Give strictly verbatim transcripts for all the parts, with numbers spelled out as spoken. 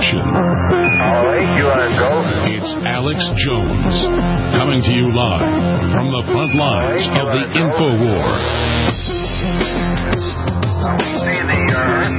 action. All right, you want to go? It's Alex Jones, coming to you live from the front lines right, of the info war. See the urn.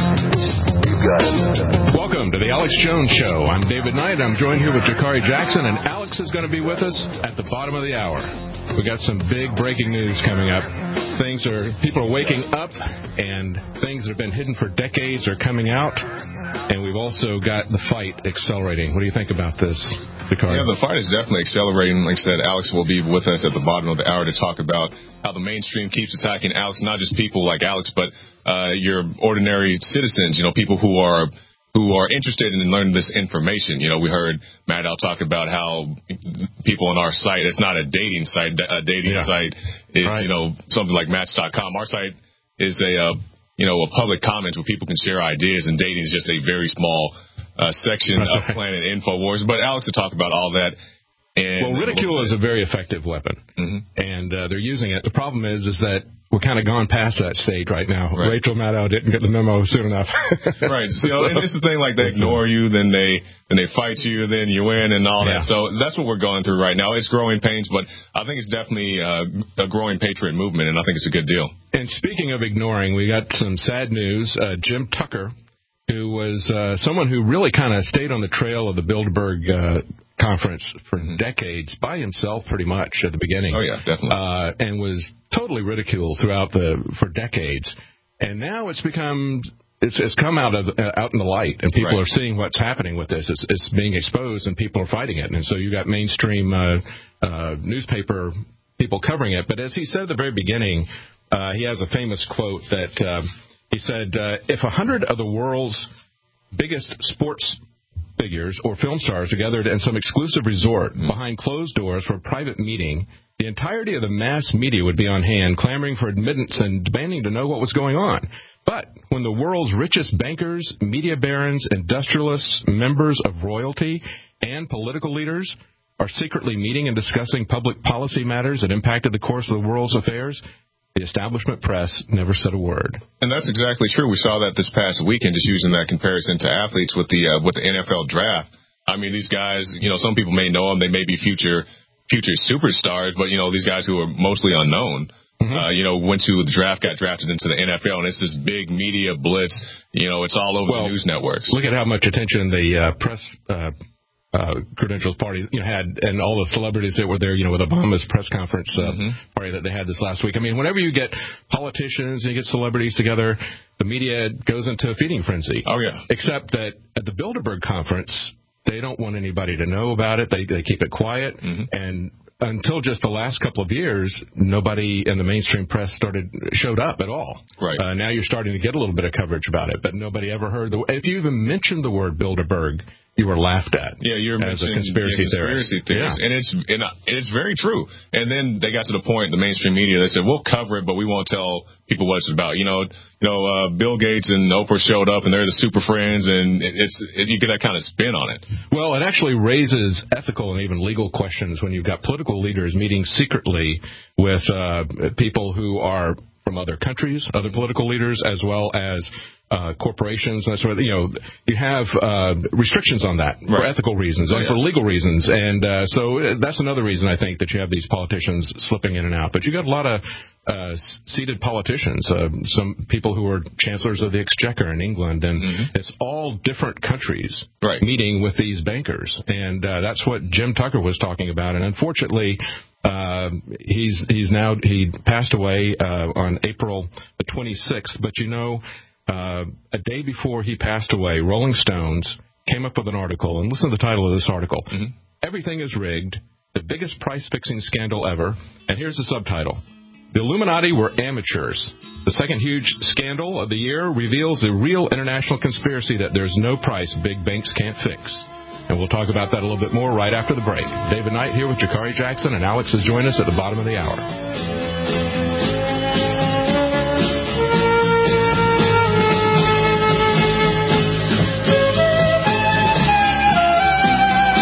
You got it. Welcome to the Alex Jones Show. I'm David Knight. I'm joined here with Jakari Jackson, and Alex is going to be with us at the bottom of the hour. We got some big breaking news coming up. Things are, people are waking up, and things that have been hidden for decades are coming out. And we've also got the fight accelerating. What do you think about this, Jakari? Yeah, the fight is definitely accelerating. Like I said, Alex will be with us at the bottom of the hour to talk about how the mainstream keeps attacking Alex, not just people like Alex, but uh, your ordinary citizens, you know, people who are who are interested in learning this information. You know, we heard Matt Al talk about how people on our site, it's not a dating site. A dating yeah. site is, right. you know, something like Match dot com. Our site is a, uh, you know, a public comment where people can share ideas, and dating is just a very small uh, section That's of right. Planet InfoWars. But Alex will talk about all that. And well, ridicule is a very effective weapon, mm-hmm. and uh, they're using it. The problem is, is that we're kind of gone past that stage right now. Right. Rachel Maddow didn't get the memo soon enough. Right. So, and it's the thing, like, they ignore you, then they then they fight you, then you win, and all yeah. that. So that's what we're going through right now. It's growing pains, but I think it's definitely uh, a growing patriot movement, and I think it's a good deal. And speaking of ignoring, we got some sad news. Uh, Jim Tucker, who was uh, someone who really kind of stayed on the trail of the Bilderberg uh, conference for mm-hmm. decades by himself, pretty much at the beginning. Oh yeah, definitely. Uh, and was totally ridiculed throughout the for decades. And now it's become it's, it's come out of uh, out in the light, and people right. are seeing what's happening with this. It's, it's being exposed, and people are fighting it. And so you got mainstream uh, uh, newspaper people covering it. But as he said at the very beginning, uh, he has a famous quote that uh, he said, uh, "If a hundred of the world's biggest sports figures or film stars are gathered in some exclusive resort mm. behind closed doors for a private meeting, the entirety of the mass media would be on hand, clamoring for admittance and demanding to know what was going on. But when the world's richest bankers, media barons, industrialists, members of royalty, and political leaders are secretly meeting and discussing public policy matters that impacted the course of the world's affairs, the establishment press never said a word." And that's exactly true. We saw that this past weekend, just using that comparison to athletes with the uh, with the N F L draft. I mean, these guys, you know, some people may know them. They may be future future superstars, but, you know, these guys who are mostly unknown, mm-hmm. uh, you know, went to the draft, got drafted into the N F L, and it's this big media blitz. You know, it's all over well, the news networks. Look at how much attention the uh, press uh Uh, credentials party, you know, had, and all the celebrities that were there, you know, with Obama's press conference uh, mm-hmm. party that they had this last week. I mean, whenever you get politicians and you get celebrities together, the media goes into a feeding frenzy. Oh, yeah. Except that at the Bilderberg conference, they don't want anybody to know about it. They they keep it quiet. Mm-hmm. And until just the last couple of years, nobody in the mainstream press started showed up at all. Right. Uh, now you're starting to get a little bit of coverage about it, but nobody ever heard the. If you even mentioned the word Bilderberg, you were laughed at. Yeah, you're as a conspiracy, yeah, conspiracy theorist, yeah. and it's and it's very true. And then they got to the point, the mainstream media, they said, "We'll cover it, but we won't tell people what it's about." You know, you know, uh, Bill Gates and Oprah showed up, and they're the super friends, and it, it's it, you get that kind of spin on it. Well, it actually raises ethical and even legal questions when you've got political leaders meeting secretly with uh, people who are from other countries, other political leaders, as well as Uh, corporations, and that sort of, you know, you have uh, restrictions on that right. for ethical reasons oh, and yeah. for legal reasons, and uh, so that's another reason I think that you have these politicians slipping in and out. But you got a lot of uh, seated politicians, uh, some people who are chancellors of the Exchequer in England, and mm-hmm. it's all different countries right. meeting with these bankers, and uh, that's what Jim Tucker was talking about. And unfortunately, uh, he's he's now he passed away uh, on April the twenty-sixth. But you know. Uh, a day before he passed away, Rolling Stones came up with an article, and listen to the title of this article. Mm-hmm. "Everything is rigged, the biggest price-fixing scandal ever." And here's the subtitle. "The Illuminati were amateurs. The second huge scandal of the year reveals a real international conspiracy that there's no price big banks can't fix." And we'll talk about that a little bit more right after the break. David Knight here with Jakari Jackson, and Alex has joined us at the bottom of the hour.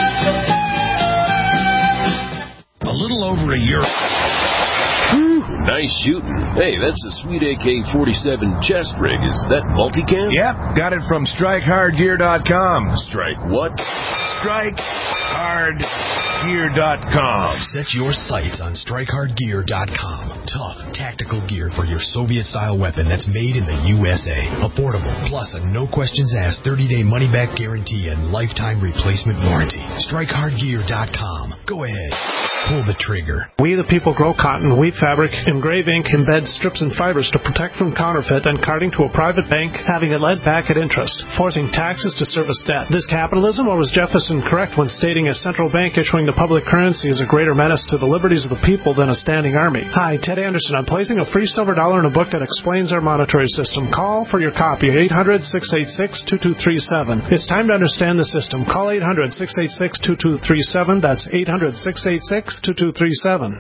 A little over a year. That Nice shooting. Hey, that's a sweet A K forty-seven chest rig. Is that multicam? Yep, got it from strike hard gear dot com. Strike what? strike hard gear dot com. Set your sights on strike hard gear dot com. Tough, tactical gear for your Soviet-style weapon that's made in the U S A. Affordable, plus a no-questions-asked thirty-day money-back guarantee and lifetime replacement warranty. strike hard gear dot com. Go ahead. Pull the trigger. We the people grow cotton, weave fabric, engrave ink, embed strips and fibers to protect from counterfeit and carting to a private bank, having it led back at interest, forcing taxes to service debt. This capitalism, or was Jefferson correct when stating a central bank issuing the public currency is a greater menace to the liberties of the people than a standing army? Hi, Ted Anderson. I'm placing a free silver dollar in a book that explains our monetary system. Call for your copy at eight hundred, six eight six, two two three seven. It's time to understand the system. Call eight hundred, six eight six, two two three seven. That's eight hundred, six eight six, two two three seven.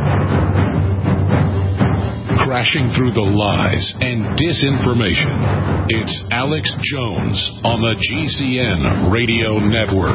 Crashing through the lies and disinformation. It's Alex Jones on the G C N Radio Network.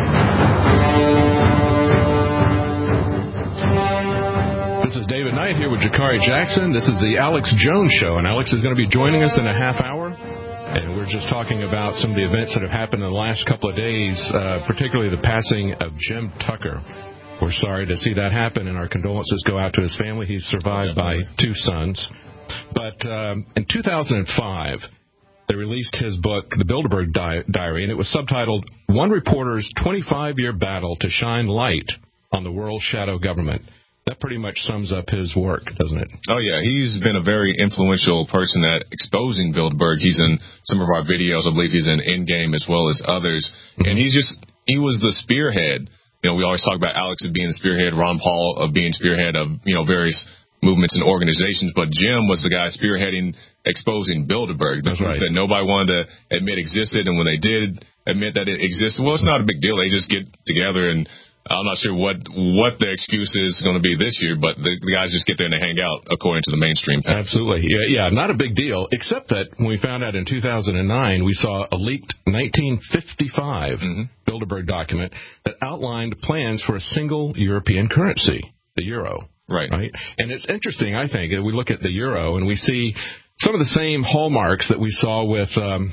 This is David Knight here with Jakari Jackson. This is the Alex Jones Show, and Alex is going to be joining us in a half hour. And we're just talking about some of the events that have happened in the last couple of days, uh, particularly the passing of Jim Tucker. We're sorry to see that happen, and our condolences go out to his family. He's survived by two sons. But um, in two thousand five, they released his book, The Bilderberg Di- Diary, and it was subtitled, One Reporter's twenty-five-Year Battle to Shine Light on the World's Shadow Government. That pretty much sums up his work, doesn't it? Oh, yeah. He's been a very influential person at exposing Bilderberg. He's in some of our videos. I believe he's in Endgame as well as others. Mm-hmm. And he's just, he was the spearhead. You know, we always talk about Alex as being the spearhead, Ron Paul of being spearhead of, you know, various movements and organizations. But Jim was the guy spearheading, exposing Bilderberg. That's right. That nobody wanted to admit existed. And when they did admit that it existed, well, it's not a big deal. They just get together, and I'm not sure what what the excuse is going to be this year, but the, the guys just get there and they hang out, according to the mainstream. Absolutely. Yeah, yeah, not a big deal, except that when we found out in two thousand nine, we saw a leaked nineteen fifty-five mm-hmm. Bilderberg document that outlined plans for a single European currency, the euro. Right. Right. And it's interesting, I think, we look at the euro and we see some of the same hallmarks that we saw with um,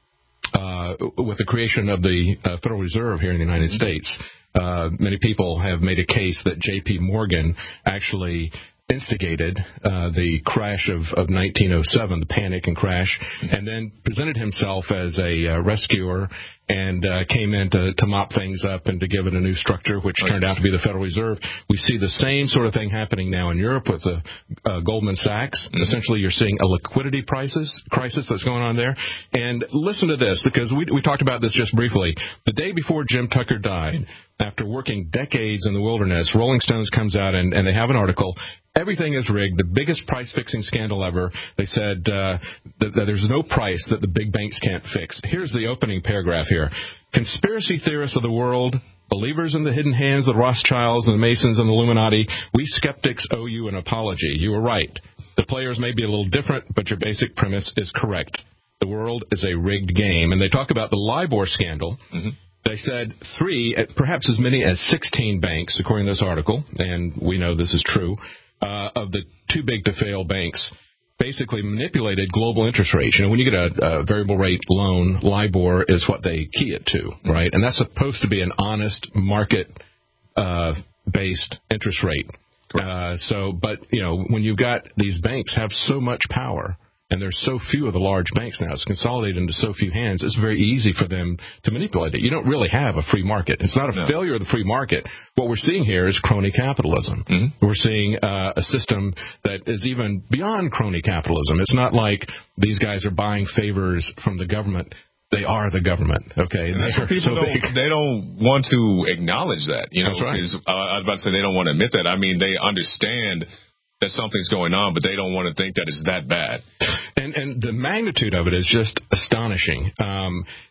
uh, with the creation of the uh, Federal Reserve here in the United mm-hmm. States. Uh, many people have made a case that J P. Morgan actually instigated uh, the crash of, of nineteen oh seven, the panic and crash, and then presented himself as a uh, rescuer and uh, came in to, to mop things up and to give it a new structure, which turned out to be the Federal Reserve. We see the same sort of thing happening now in Europe with the uh, Goldman Sachs. Mm-hmm. Essentially, you're seeing a liquidity crisis, crisis that's going on there. And listen to this, because we, we talked about this just briefly. The day before Jim Tucker died, after working decades in the wilderness, Rolling Stones comes out and, and they have an article. Everything is rigged, the biggest price-fixing scandal ever. They said uh, that, that there's no price that the big banks can't fix. Here's the opening paragraph here. Conspiracy theorists of the world, believers in the hidden hands of the Rothschilds and the Masons and the Illuminati, we skeptics owe you an apology. You were right. The players may be a little different, but your basic premise is correct. The world is a rigged game. And they talk about the LIBOR scandal. Mm-hmm. They said three, perhaps as many as sixteen banks, according to this article, and we know this is true, uh, of the too big to fail banks basically manipulated global interest rates. You know, when you get a, a variable rate loan, LIBOR is what they key it to, right? And that's supposed to be an honest market uh, based interest rate. Uh, so, but, you know, when you've got these banks have so much power, and there's so few of the large banks now, it's consolidated into so few hands, it's very easy for them to manipulate it. You don't really have a free market. It's not a no. failure of the free market. What we're seeing here is crony capitalism. Mm-hmm. We're seeing uh, a system that is even beyond crony capitalism. It's not like these guys are buying favors from the government. They are the government, okay? They, are people so don't, big. they don't want to acknowledge that, you know. That's right. Uh, I was about to say they don't want to admit that. I mean, they understand that something's going on, but they don't want to think that it's that bad. And and the magnitude of it is just astonishing. Um,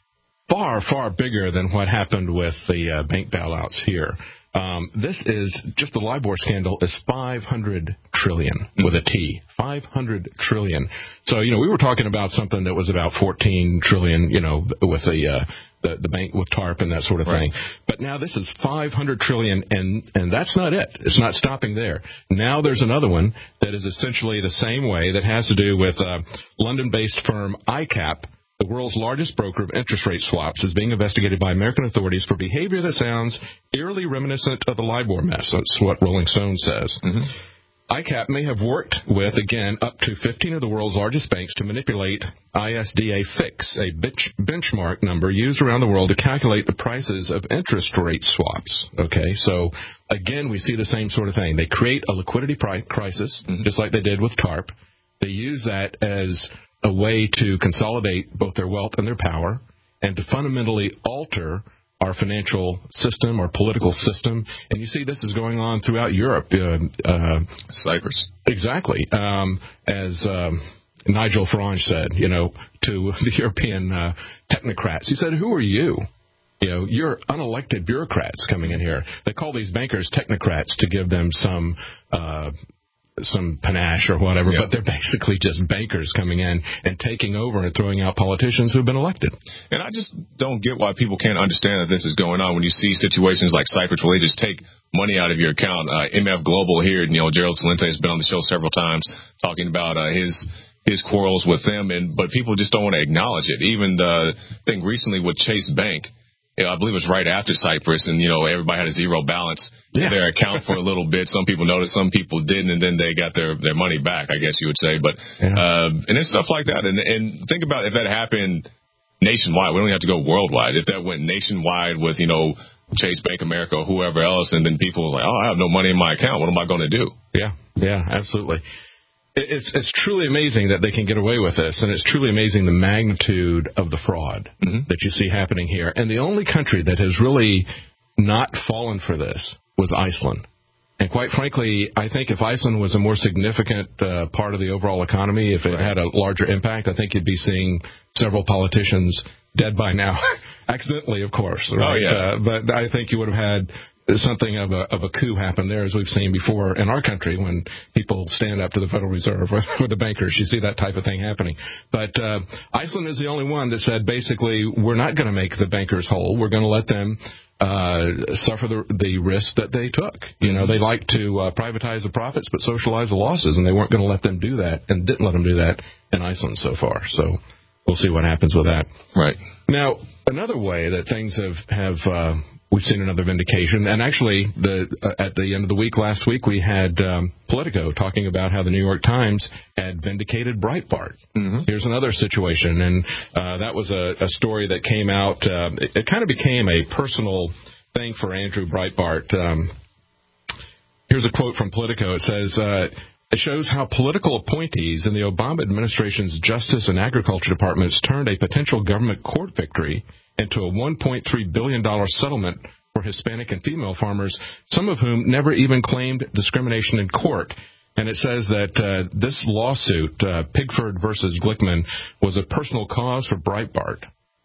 far, far bigger than what happened with the uh, bank bailouts here. Um, this is just the LIBOR scandal is five hundred trillion with a T, five hundred trillion. So, you know, we were talking about something that was about fourteen trillion, you know, with the, uh, the, the bank with TARP and that sort of right. thing. But now this is five hundred trillion, and, and that's not it. It's not stopping there. Now there's another one that is essentially the same way that has to do with uh, London-based firm I CAP. The world's largest broker of interest rate swaps is being investigated by American authorities for behavior that sounds eerily reminiscent of the LIBOR mess. That's what Rolling Stone says. Mm-hmm. I CAP may have worked with, again, up to fifteen of the world's largest banks to manipulate I S D A fix, a bench- benchmark number used around the world to calculate the prices of interest rate swaps. Okay, so, again, we see the same sort of thing. They create a liquidity pri- crisis, mm-hmm. just like they did with TARP. They use that as a way to consolidate both their wealth and their power and to fundamentally alter our financial system, our political system. And you see this is going on throughout Europe. Uh, uh, Cyprus. Exactly. Um, as um, Nigel Farage said, you know, to the European uh, technocrats, he said, who are you? You know, you're unelected bureaucrats coming in here. They call these bankers technocrats to give them some uh some panache or whatever, yeah. but they're basically just bankers coming in and taking over and throwing out politicians who've been elected. And I just don't get why people can't understand that this is going on when you see situations like Cyprus where they just take money out of your account. Uh, M F Global here, you know, Gerald Celente has been on the show several times talking about uh, his his quarrels with them, and but people just don't want to acknowledge it. Even the thing recently with Chase Bank, you know, I believe it was right after Cyprus, and, you know, everybody had a zero balance yeah. in their account for a little bit. Some people noticed, some people didn't, and then they got their, their money back, I guess you would say. But yeah. uh, and it's stuff like that. And, and think about if that happened nationwide. We don't have to go worldwide. If that went nationwide with, you know, Chase Bank America or whoever else, and then people were like, oh, I have no money in my account. What am I going to do? Yeah, yeah, absolutely. It's it's truly amazing that they can get away with this, and it's truly amazing the magnitude of the fraud mm-hmm. that you see happening here. And the only country that has really not fallen for this was Iceland. And quite frankly, I think if Iceland was a more significant uh, part of the overall economy, if it right. had a larger impact, I think you'd be seeing several politicians dead by now. Accidentally, of course. Right? Oh, yeah. Uh, but I think you would have had something of a of a coup happen there, as we've seen before in our country when people stand up to the Federal Reserve or, or the bankers. You see that type of thing happening. But uh, Iceland is the only one that said, basically, we're not going to make the bankers whole. We're going to let them uh, suffer the, the risk that they took. You know, they like to uh, privatize the profits but socialize the losses, and they weren't going to let them do that and didn't let them do that in Iceland so far. So we'll see what happens with that. Right. Now, another way that things have, have uh, we've seen another vindication, and actually, the uh, at the end of the week last week, we had um, Politico talking about how the New York Times had vindicated Breitbart. Mm-hmm. Here's another situation, and uh, that was a, a story that came out. Uh, it, it kind of became a personal thing for Andrew Breitbart. Um, here's a quote from Politico. It says, uh, it shows how political appointees in the Obama administration's Justice and Agriculture departments turned a potential government court victory into a one point three billion dollars settlement for Hispanic and female farmers, some of whom never even claimed discrimination in court. And it says that uh, this lawsuit, uh, Pigford versus Glickman, was a personal cause for Breitbart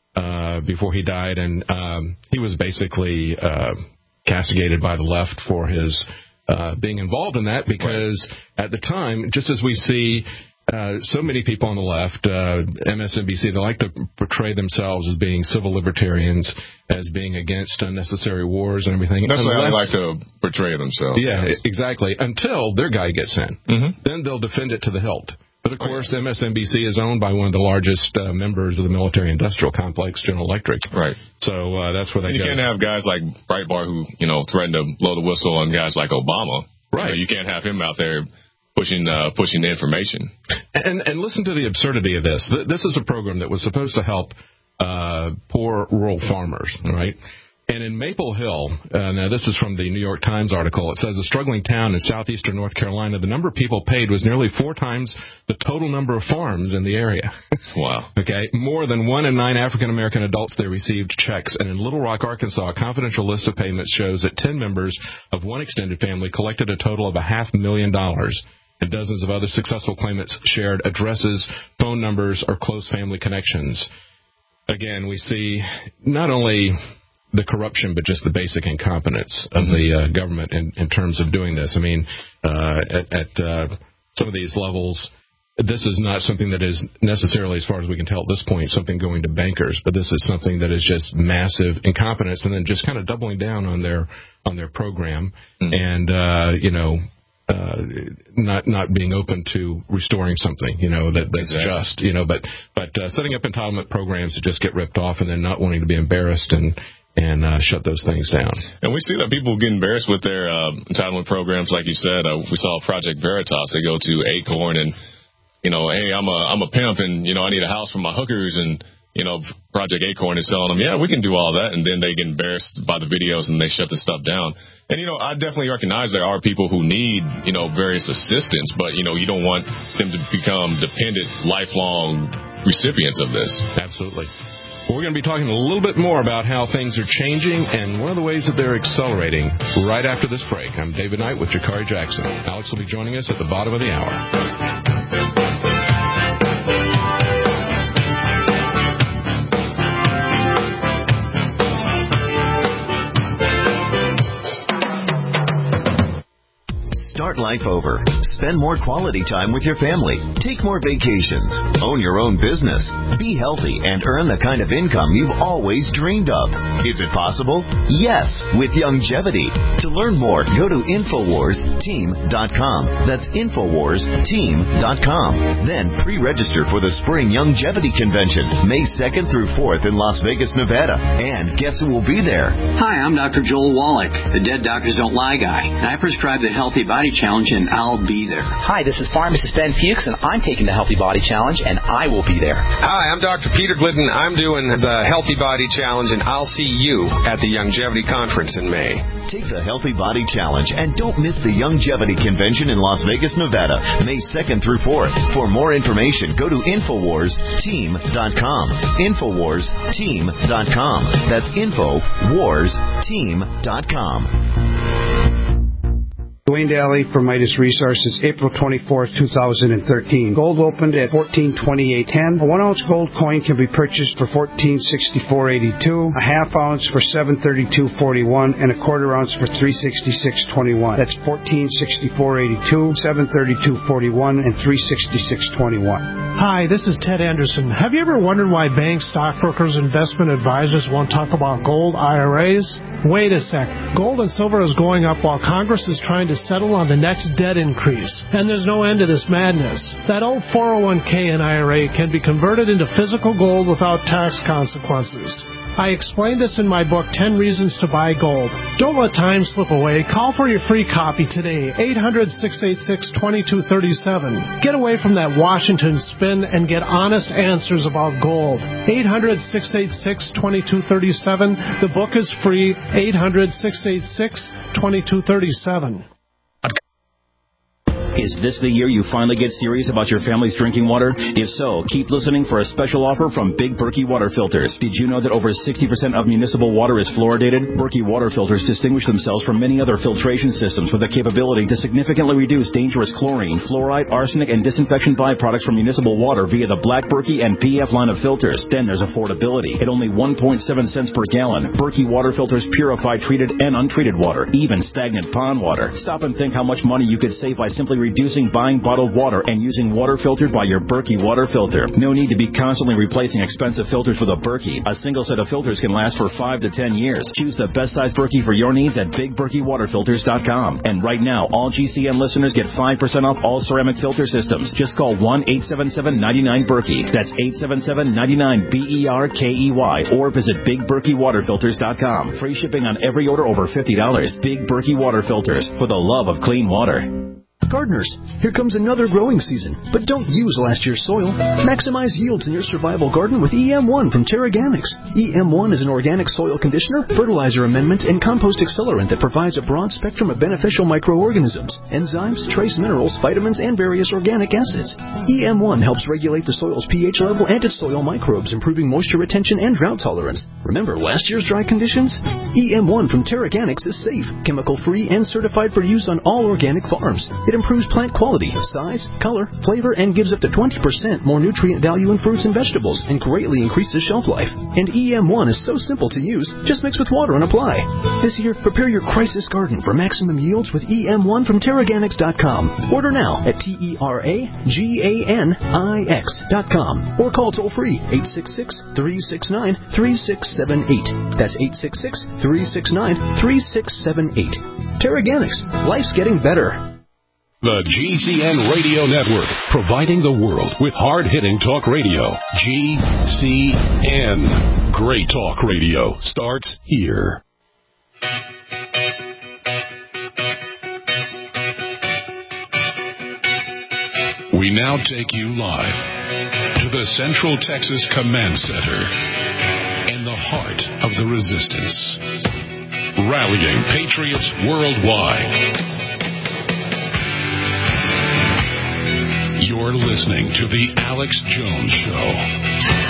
uh, before he died, and um, he was basically uh, castigated by the left for his uh, being involved in that, because right. at the time, just as we see Uh, so many people on the left, uh, M S N B C, they like to portray themselves as being civil libertarians, as being against unnecessary wars and everything. That's Unless, how they like to portray themselves. Yeah, yes. exactly. Until their guy gets in. Mm-hmm. Then they'll defend it to the hilt. But, of course, M S N B C is owned by one of the largest uh, members of the military-industrial complex, General Electric. Right. So uh, that's where they go. You can't have guys like Breitbart who, you know, threaten to blow the whistle on guys like Obama. Right. You know, you can't have him out there pushing uh, pushing the information. And, and listen to the absurdity of this. This is a program that was supposed to help uh, poor rural farmers, right? And in Maple Hill, uh, now this is from the New York Times article, it says a struggling town in southeastern North Carolina, the number of people paid was nearly four times the total number of farms in the area. Wow. Okay, more than one in nine African-American adults there received checks. And in Little Rock, Arkansas, a confidential list of payments shows that ten members of one extended family collected a total of a half million dollars. And dozens of other successful claimants shared addresses, phone numbers, or close family connections. again, we see not only the corruption, but just the basic incompetence of Mm-hmm. the uh, government in, in terms of doing this. I mean, uh, at, at uh, some of these levels, this is not something that is necessarily, as far as we can tell at this point, something going to bankers, but this is something that is just massive incompetence, and then just kind of doubling down on their on their program, mm-hmm. and uh, you know, uh, not not being open to restoring something, you know, that that's exactly. just, you know, but but uh, setting up entitlement programs that just get ripped off, and then not wanting to be embarrassed and. and uh, shut those things down. And we see that people get embarrassed with their uh, entitlement programs, like you said. Uh, we saw Project Veritas. They go to Acorn and, you know, hey, I'm a I'm a pimp, and, you know, I need a house for my hookers, and, you know, Project Acorn is telling them, yeah, we can do all that, and then they get embarrassed by the videos and they shut the stuff down. And, you know, I definitely recognize there are people who need, you know, various assistance, but, you know, you don't want them to become dependent, lifelong recipients of this. Absolutely. Well, we're going to be talking a little bit more about how things are changing and one of the ways that they're accelerating right after this break. I'm David Knight with Jakari Jackson. Alex will be joining us at the bottom of the hour. Start life over. Spend more quality time with your family. Take more vacations. Own your own business. Be healthy and earn the kind of income you've always dreamed of. Is it possible? Yes, with Youngevity. To learn more, go to Infowars Team dot com. That's Infowars Team dot com. Then pre-register for the Spring Youngevity Convention, May second through fourth in Las Vegas, Nevada. And guess who will be there? Hi, I'm Doctor Joel Wallach, the Dead Doctors Don't Lie guy, and I prescribe the Healthy Body Challenge, and I'll be there. Hi, this is Pharmacist Ben Fuchs, and I'm taking the Healthy Body Challenge, and I will be there. Hi, I'm Doctor Peter Glidden. I'm doing the Healthy Body Challenge, and I'll see you at the Youngevity Conference in May. Take the Healthy Body Challenge, and don't miss the Youngevity Convention in Las Vegas, Nevada, May second through fourth. For more information, go to Infowars Team dot com. Infowars Team dot com. That's Infowars Team dot com. Dwayne Daly for Midas Resources, April twenty-fourth, two thousand thirteen. Gold opened at fourteen twenty-eight ten. A one ounce gold coin can be purchased for fourteen sixty-four eighty-two. A half ounce for seven thirty-two forty-one, and a quarter ounce for three sixty-six twenty-one. That's fourteen sixty-four eighty-two, seven thirty-two forty-one, and three sixty-six twenty-one. Hi, this is Ted Anderson. Have you ever wondered why banks, stockbrokers, investment advisors won't talk about gold I R As? Wait a sec. Gold and silver is going up while Congress is trying to settle on the next debt increase. And there's no end to this madness. That old four oh one k and I R A can be converted into physical gold without tax consequences. I explained this in my book, ten Reasons to Buy Gold. Don't let time slip away. Call for your free copy today, eight hundred, six eight six, two two three seven. Get away from that Washington spin and get honest answers about gold. eight hundred, six eight six, two two three seven. The book is free, eight hundred, six eight six, two two three seven. Is this the year you finally get serious about your family's drinking water? If so, keep listening for a special offer from Big Berkey Water Filters. Did you know that over sixty percent of municipal water is fluoridated? Berkey Water Filters distinguish themselves from many other filtration systems with the capability to significantly reduce dangerous chlorine, fluoride, arsenic, and disinfection byproducts from municipal water via the Black Berkey and P F line of filters. Then there's affordability. At only one point seven cents per gallon, Berkey Water Filters purify treated and untreated water, even stagnant pond water. Stop and think how much money you could save by simply reducing buying bottled water and using water filtered by your Berkey water filter. No need to be constantly replacing expensive filters with a Berkey. A single set of filters can last for five to ten years. Choose the best size Berkey for your needs at big berkey water filters dot com. And right now, all G C N listeners get five percent off all ceramic filter systems. Just call one eight seven seven, nine nine, Berkey. That's eight seven seven, nine nine, B E R K E Y. Or visit big berkey water filters dot com. Free shipping on every order over fifty dollars. Big Berkey Water Filters, for the love of clean water. Gardeners, here comes another growing season, but don't use last year's soil. Maximize yields in your survival garden with E M one from Terraganics. E M one is an organic soil conditioner, fertilizer amendment, and compost accelerant that provides a broad spectrum of beneficial microorganisms, enzymes, trace minerals, vitamins, and various organic acids. E M one helps regulate the soil's pH level and its soil microbes, improving moisture retention and drought tolerance. Remember last year's dry conditions? E M one from Terraganics is safe, chemical-free, and certified for use on all organic farms. It improves plant quality, size, color, flavor, and gives up to twenty percent more nutrient value in fruits and vegetables and greatly increases shelf life. And E M one is so simple to use, just mix with water and apply. This year, prepare your crisis garden for maximum yields with E M one from Terraganics dot com. Order now at T E R A G A N I X dot com or call toll free eight six six, three six nine, three six seven eight. That's eight six six, three six nine, three six seven eight. Terraganics. Life's getting better. The G C N Radio Network, providing the world with hard-hitting talk radio. G C N. Great talk radio starts here. We now take you live to the Central Texas Command Center in the heart of the resistance. Rallying patriots worldwide. You're listening to The Alex Jones Show.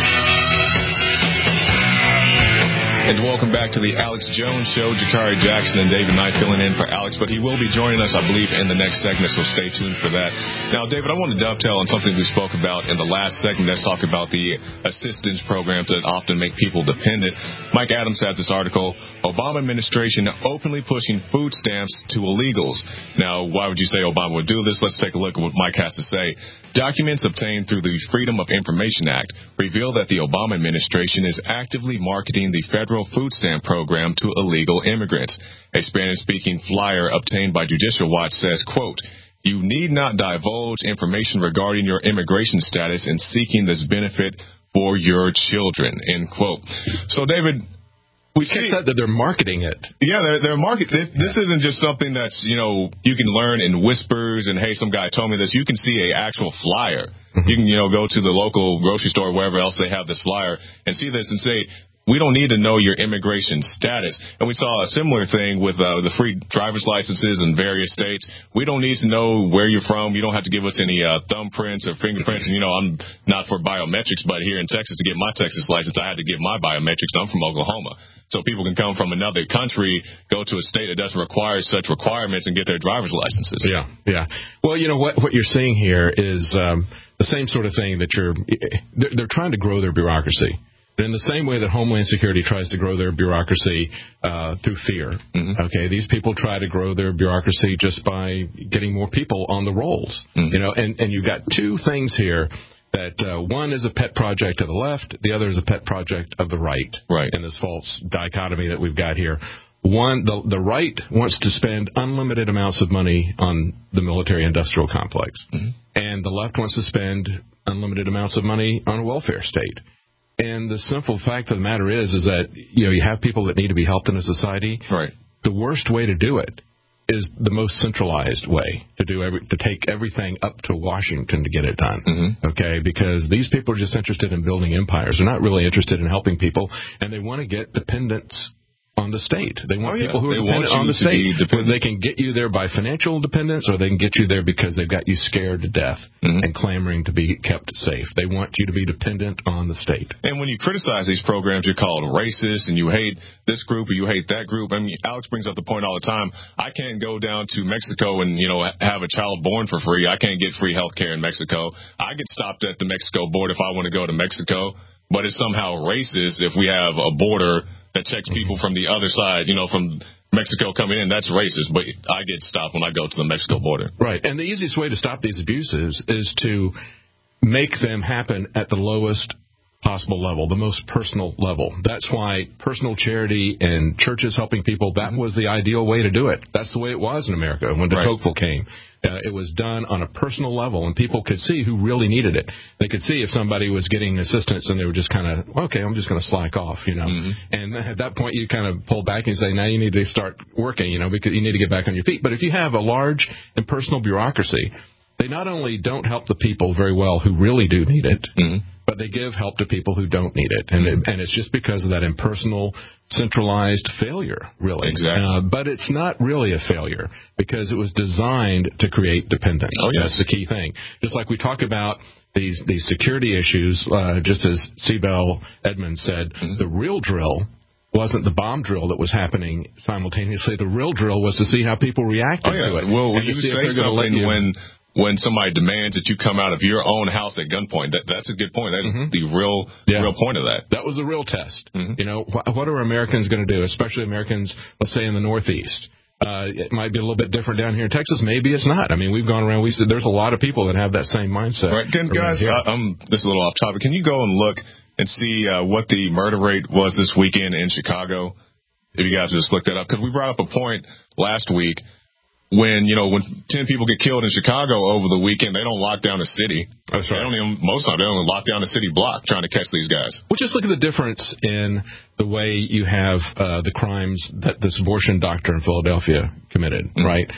And welcome back to the Alex Jones Show. Jakari Jackson and David Knight filling in for Alex, but he will be joining us, I believe, in the next segment, so stay tuned for that. Now, David, I want to dovetail on something we spoke about in the last segment. Let's talk about the assistance programs that often make people dependent. Mike Adams has this article, Obama administration openly pushing food stamps to illegals. Now, why would you say Obama would do this? Let's take a look at what Mike has to say. Documents obtained through the Freedom of Information Act reveal that the Obama administration is actively marketing the federal food stamp program to illegal immigrants. A Spanish-speaking flyer obtained by Judicial Watch says, quote, you need not divulge information regarding your immigration status in seeking this benefit for your children, end quote. So, David, we see that they're marketing it. Yeah, they're, they're marketing. This, this isn't just something that's, you know, you can learn in whispers and, hey, some guy told me this. You can see a actual flyer. Mm-hmm. You can, you know, go to the local grocery store, wherever else they have this flyer, and see this and say, we don't need to know your immigration status. And we saw a similar thing with uh, the free driver's licenses in various states. We don't need to know where you're from. You don't have to give us any uh, thumbprints or fingerprints. And, you know, I'm not for biometrics, but here in Texas, to get my Texas license, I had to give my biometrics. I'm from Oklahoma. So people can come from another country, go to a state that doesn't require such requirements, and get their driver's licenses. Yeah, yeah. Well, you know, what what you're seeing here is um, the same sort of thing that you're they're, they're trying to grow their bureaucracy. In the same way that Homeland Security tries to grow their bureaucracy uh, through fear, mm-hmm. okay, these people try to grow their bureaucracy just by getting more people on the rolls. Mm-hmm. You know, and, and you've got two things here that uh, one is a pet project of the left, the other is a pet project of the right. Right. In this false dichotomy that we've got here. One, the, the right wants to spend unlimited amounts of money on the military-industrial complex, mm-hmm. and the left wants to spend unlimited amounts of money on a welfare state. And the simple fact of the matter is, is that, you know, you have people that need to be helped in a society. Right. The worst way to do it is the most centralized way to do every, to take everything up to Washington to get it done. Mm-hmm. Okay, because these people are just interested in building empires. They're not really interested in helping people, and they want to get dependents on the state. They want oh, yeah. people who are they dependent on the state. Where they can get you there by financial dependence, or they can get you there because they've got you scared to death mm-hmm. and clamoring to be kept safe. They want you to be dependent on the state. And when you criticize these programs, you're called racist, and you hate this group or you hate that group. I mean, Alex brings up the point all the time. I can't go down to Mexico and, you know, have a child born for free. I can't get free health care in Mexico. I get stopped at the Mexico border if I want to go to Mexico. But it's somehow racist if we have a border that checks people from the other side, you know, from Mexico coming in. That's racist, but I get stopped when I go to the Mexico border. Right, and the easiest way to stop these abuses is to make them happen at the lowest possible level, the most personal level. That's why personal charity and churches helping people, that was the ideal way to do it. That's the way it was in America when de Tocqueville came. Uh, it was done on a personal level, and people could see who really needed it. They could see if somebody was getting assistance, and they were just kind of, okay, I'm just going to slack off, you know. Mm-hmm. And at that point, you kind of pull back and say, now you need to start working, you know, because you need to get back on your feet. But if you have a large and personal bureaucracy, they not only don't help the people very well who really do need it, mm-hmm. but they give help to people who don't need it. And, it, and it's just because of that impersonal, centralized failure, really. Exactly. Uh, but it's not really a failure because it was designed to create dependence. Oh, yes. That's the key thing. Just like we talk about these, these security issues, uh, just as Sibel Edmonds said, mm-hmm. the real drill wasn't the bomb drill that was happening simultaneously. The real drill was to see how people reacted oh, yeah. to it. Well, and you to see say if they're something you... when when somebody demands that you come out of your own house at gunpoint. That, that's a good point. That's mm-hmm. the real yeah. real point of that. That was a real test. Mm-hmm. You know, wh- what are Americans going to do, especially Americans, let's say, in the Northeast? Uh, it might be a little bit different down here in Texas. Maybe it's not. I mean, we've gone around. We said there's a lot of people that have that same mindset. Right. Can, guys, I, I'm, this is a little off topic. Can you go and look and see uh, what the murder rate was this weekend in Chicago? If you guys just look that up. Because we brought up a point last week when, you know, when ten people get killed in Chicago over the weekend, they don't lock down a city. That's right. They don't even, most of them, they don't lock down a city block trying to catch these guys. Well, just look at the difference in the way you have uh, the crimes that this abortion doctor in Philadelphia committed, mm-hmm. right?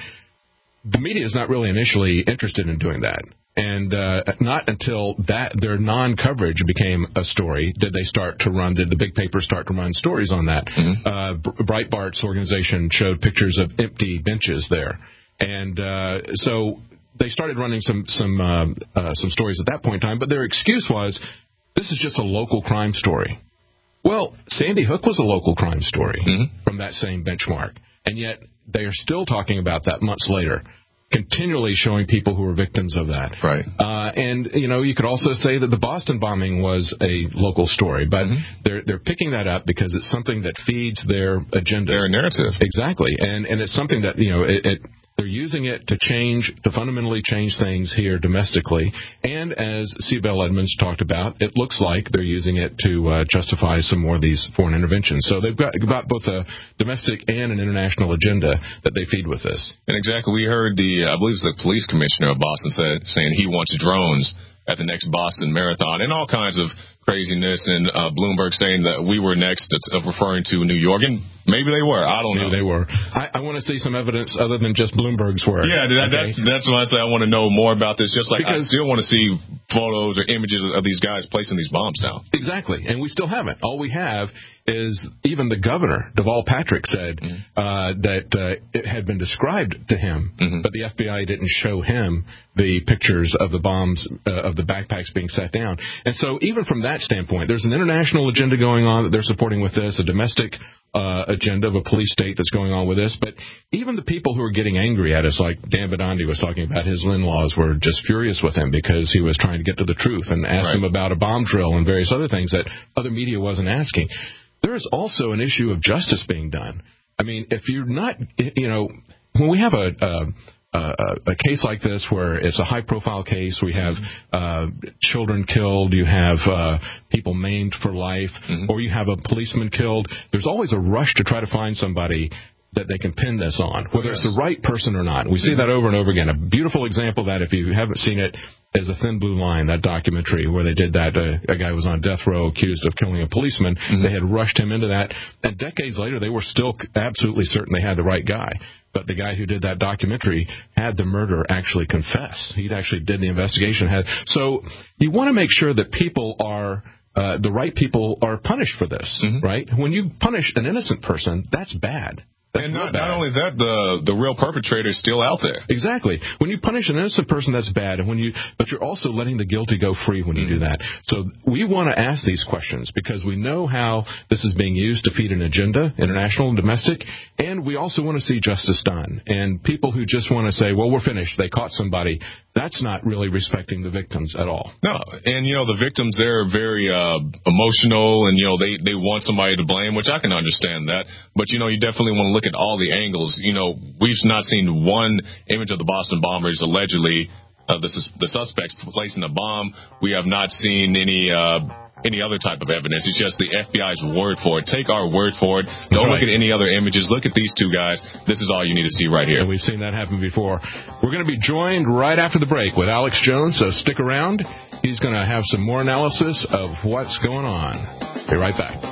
The media is not really initially interested in doing that. And uh, not until that their non-coverage became a story did they start to run, did the big papers start to run stories on that. Mm-hmm. Uh, Breitbart's organization showed pictures of empty benches there. And uh, so they started running some some uh, uh, some stories at that point in time, but their excuse was, this is just a local crime story. Well, Sandy Hook was a local crime story mm-hmm. from that same benchmark. And yet they are still talking about that months later, continually showing people who were victims of that. Right. Uh, and, you know, you could also say that the Boston bombing was a local story, but mm-hmm. they're they're picking that up because it's something that feeds their agenda. Their narrative. Exactly. And and it's something that, you know, it, it they're using it to change, to fundamentally change things here domestically. And as Sibel Edmonds talked about, it looks like they're using it to uh, justify some more of these foreign interventions. So they've got, got both a domestic and an international agenda that they feed with this. And exactly, we heard the, I believe it's the police commissioner of Boston said, saying he wants drones at the next Boston Marathon and all kinds of craziness, and uh, Bloomberg saying that we were next, of referring to New York, and maybe they were. I don't maybe know. They were. I, I want to see some evidence other than just Bloomberg's word. Yeah, that, okay? that's that's why I say I want to know more about this. Just like because, I still want to see photos or images of these guys placing these bombs down. Exactly, and we still haven't. All we have is even the governor, Deval Patrick, said mm-hmm. uh, that uh, it had been described to him, mm-hmm. but the F B I didn't show him the pictures of the bombs, uh, of the backpacks being set down. And so even from that standpoint, there's an international agenda going on that they're supporting with this, a domestic uh, agenda of a police state that's going on with this. But even the people who are getting angry at us, like Dan Bidandi was talking about, his in-laws were just furious with him because he was trying to get to the truth and ask right. him about a bomb drill and various other things that other media wasn't asking. There is also an issue of justice being done. I mean, if you're not, you know, when we have a, a, a, a case like this where it's a high-profile case, we have uh, children killed, you have uh, people maimed for life, mm-hmm. or you have a policeman killed, there's always a rush to try to find somebody that they can pin this on, whether yes. it's the right person or not. We see that over and over again. A beautiful example of that, if you haven't seen it, is A Thin Blue Line, that documentary where they did that. Uh, a guy was on death row accused of killing a policeman. Mm-hmm. They had rushed him into that. And decades later, they were still absolutely certain they had the right guy. But the guy who did that documentary had the murderer actually confess. He actually did the investigation. Had So you want to make sure that people are... Uh, the right people are punished for this, mm-hmm. right? When you punish an innocent person, that's bad. That's and not, not only that, the the real perpetrator is still out there. Exactly. When you punish an innocent person, that's bad. And when you, but you're also letting the guilty go free when you mm-hmm. do that. So we want to ask these questions because we know how this is being used to feed an agenda, international and domestic, and we also want to see justice done. And people who just want to say, "Well, we're finished. They caught somebody," that's not really respecting the victims at all. No, and you know the victims, they're very uh, emotional, and you know they they want somebody to blame, which I can understand that. But you know you definitely want to look at all the angles. You know, we've not seen one image of the Boston bombers allegedly, uh, the, the suspects placing a bomb. We have not seen any uh, any other type of evidence. It's just the F B I's word for it. Take our word for it. Don't right. look at any other images. Look at these two guys. This is all you need to see right here. And we've seen that happen before. We're going to be joined right after the break with Alex Jones, so stick around. He's going to have some more analysis of what's going on. Be right back.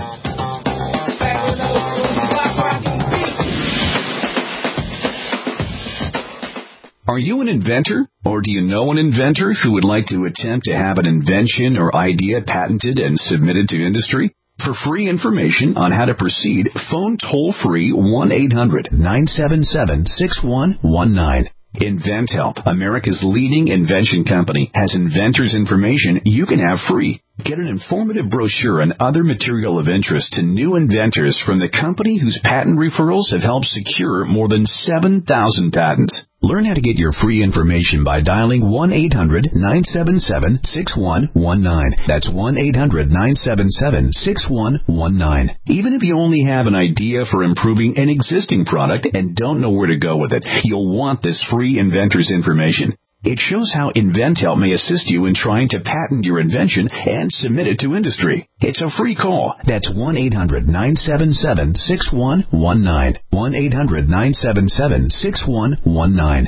Are you an inventor, or do you know an inventor who would like to attempt to have an invention or idea patented and submitted to industry? For free information on how to proceed, phone toll-free one eight hundred nine seven seven six one one nine. InventHelp, America's leading invention company, has inventors' information you can have free. Get an informative brochure and other material of interest to new inventors from the company whose patent referrals have helped secure more than seven thousand patents. Learn how to get your free information by dialing one eight hundred nine seven seven six one one nine. That's one eight hundred nine seven seven six one one nine. Even if you only have an idea for improving an existing product and don't know where to go with it, you'll want this free inventor's information. It shows how InventHelp may assist you in trying to patent your invention and submit it to industry. It's a free call. That's one eight hundred nine seven seven six one one nine. one eight hundred nine seven seven six one one nine.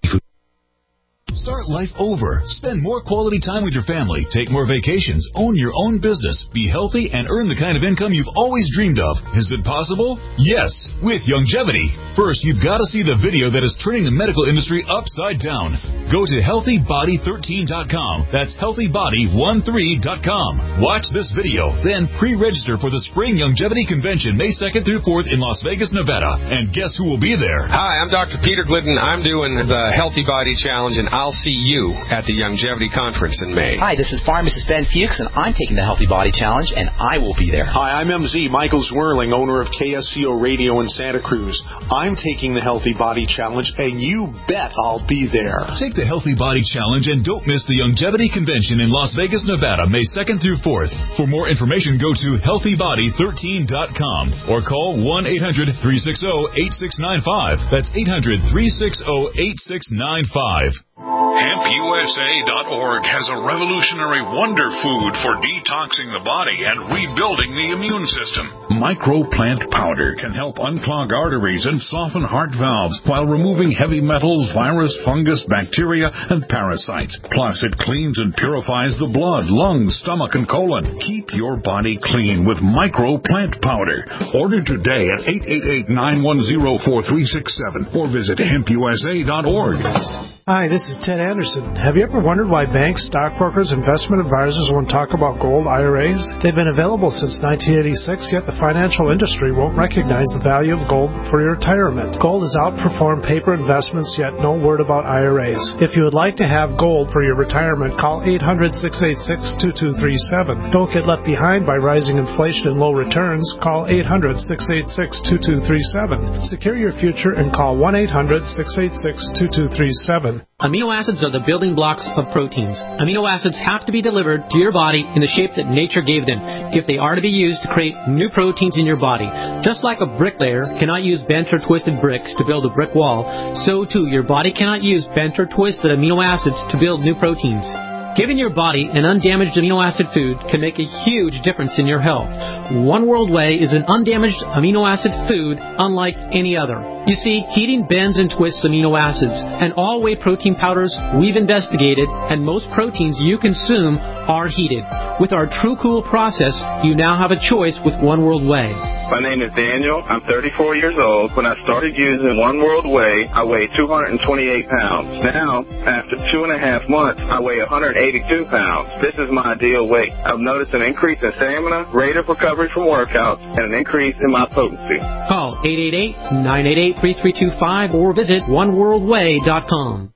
Start life over. Spend more quality time with your family. Take more vacations. Own your own business. Be healthy and earn the kind of income you've always dreamed of. Is it possible? Yes, with Youngevity. First, you've got to see the video that is turning the medical industry upside down. Go to healthy body thirteen dot com. That's healthy body thirteen dot com. Watch this video. Then pre-register for the Spring Youngevity Convention May second through fourth in Las Vegas, Nevada. And guess who will be there? Hi, I'm Doctor Peter Glidden. I'm doing the Healthy Body Challenge, and I'll see you at the Youngevity Conference in May. Hi, this is Pharmacist Ben Fuchs, and I'm taking the Healthy Body Challenge, and I will be there. Hi, I'm M Z Michael Zwirling, owner of K S C O Radio in Santa Cruz. I'm taking the Healthy Body Challenge, and you bet I'll be there. Take the Healthy Body Challenge and don't miss the Youngevity Convention in Las Vegas, Nevada, May second through fourth. For more information, go to healthy body thirteen dot com or call one eight hundred three six zero eight six nine five. That's eight hundred three six zero eight six nine five. hemp U S A dot org has a revolutionary wonder food for detoxing the body and rebuilding the immune system. Microplant powder can help unclog arteries and soften heart valves while removing heavy metals, virus, fungus, bacteria, and parasites. Plus, it cleans and purifies the blood, lungs, stomach, and colon. Keep your body clean with Microplant powder. Order today at eight eight eight, nine one zero, four three six seven or visit hemp U S A dot org. Hi, this is Ted Anderson. Have you ever wondered why banks, stockbrokers, investment advisors won't talk about gold I R As? They've been available since nineteen eighty-six, yet the financial industry won't recognize the value of gold for your retirement. Gold has outperformed paper investments, yet no word about I R As. If you would like to have gold for your retirement, call eight hundred, six eight six, two two three seven. Don't get left behind by rising inflation and low returns. Call eight hundred, six eight six, two two three seven. Secure your future and call one eight hundred, six eight six, two two three seven. Amino acids are the building blocks of proteins. Amino acids have to be delivered to your body in the shape that nature gave them if they are to be used to create new proteins in your body. Just like a bricklayer cannot use bent or twisted bricks to build a brick wall, so too your body cannot use bent or twisted amino acids to build new proteins. Giving your body an undamaged amino acid food can make a huge difference in your health. One World Whey is an undamaged amino acid food unlike any other. You see, heating bends and twists amino acids, and all whey protein powders we've investigated, and most proteins you consume are heated. With our True Cool process, you now have a choice with One World Whey. My name is Daniel. I'm thirty-four years old. When I started using One World Whey, I weighed two hundred twenty-eight pounds. Now, after two and a half months, I weigh one hundred eighty-two pounds. This is my ideal weight. I've noticed an increase in stamina, rate of recovery from workouts, and an increase in my potency. Call eight eight eight, nine eight eight, three three two five or visit one world way dot com.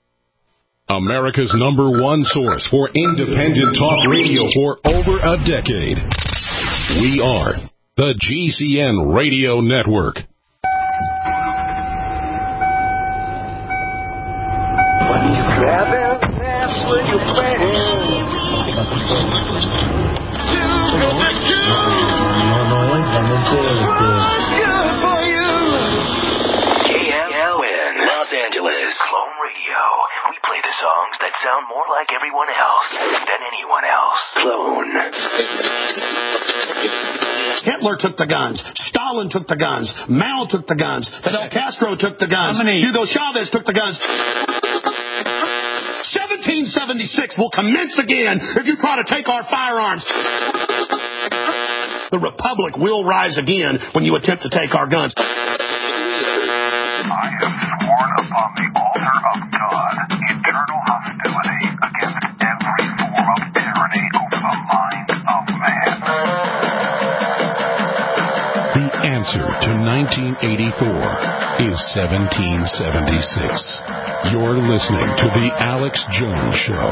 America's number one source for independent talk radio for over a decade. We are the G C N Radio Network. Songs that sound more like everyone else than anyone else. Clone. Hitler took the guns. Stalin took the guns. Mao took the guns. Fidel Castro took the guns. Hugo Chavez took the guns. seventeen seventy-six will commence again if you try to take our firearms. The Republic will rise again when you attempt to take our guns. I have sworn upon the altar of God eternal hostility against every form of tyranny over the mind of man. The answer to nineteen eighty-four is seventeen seventy-six. You're listening to The Alex Jones Show.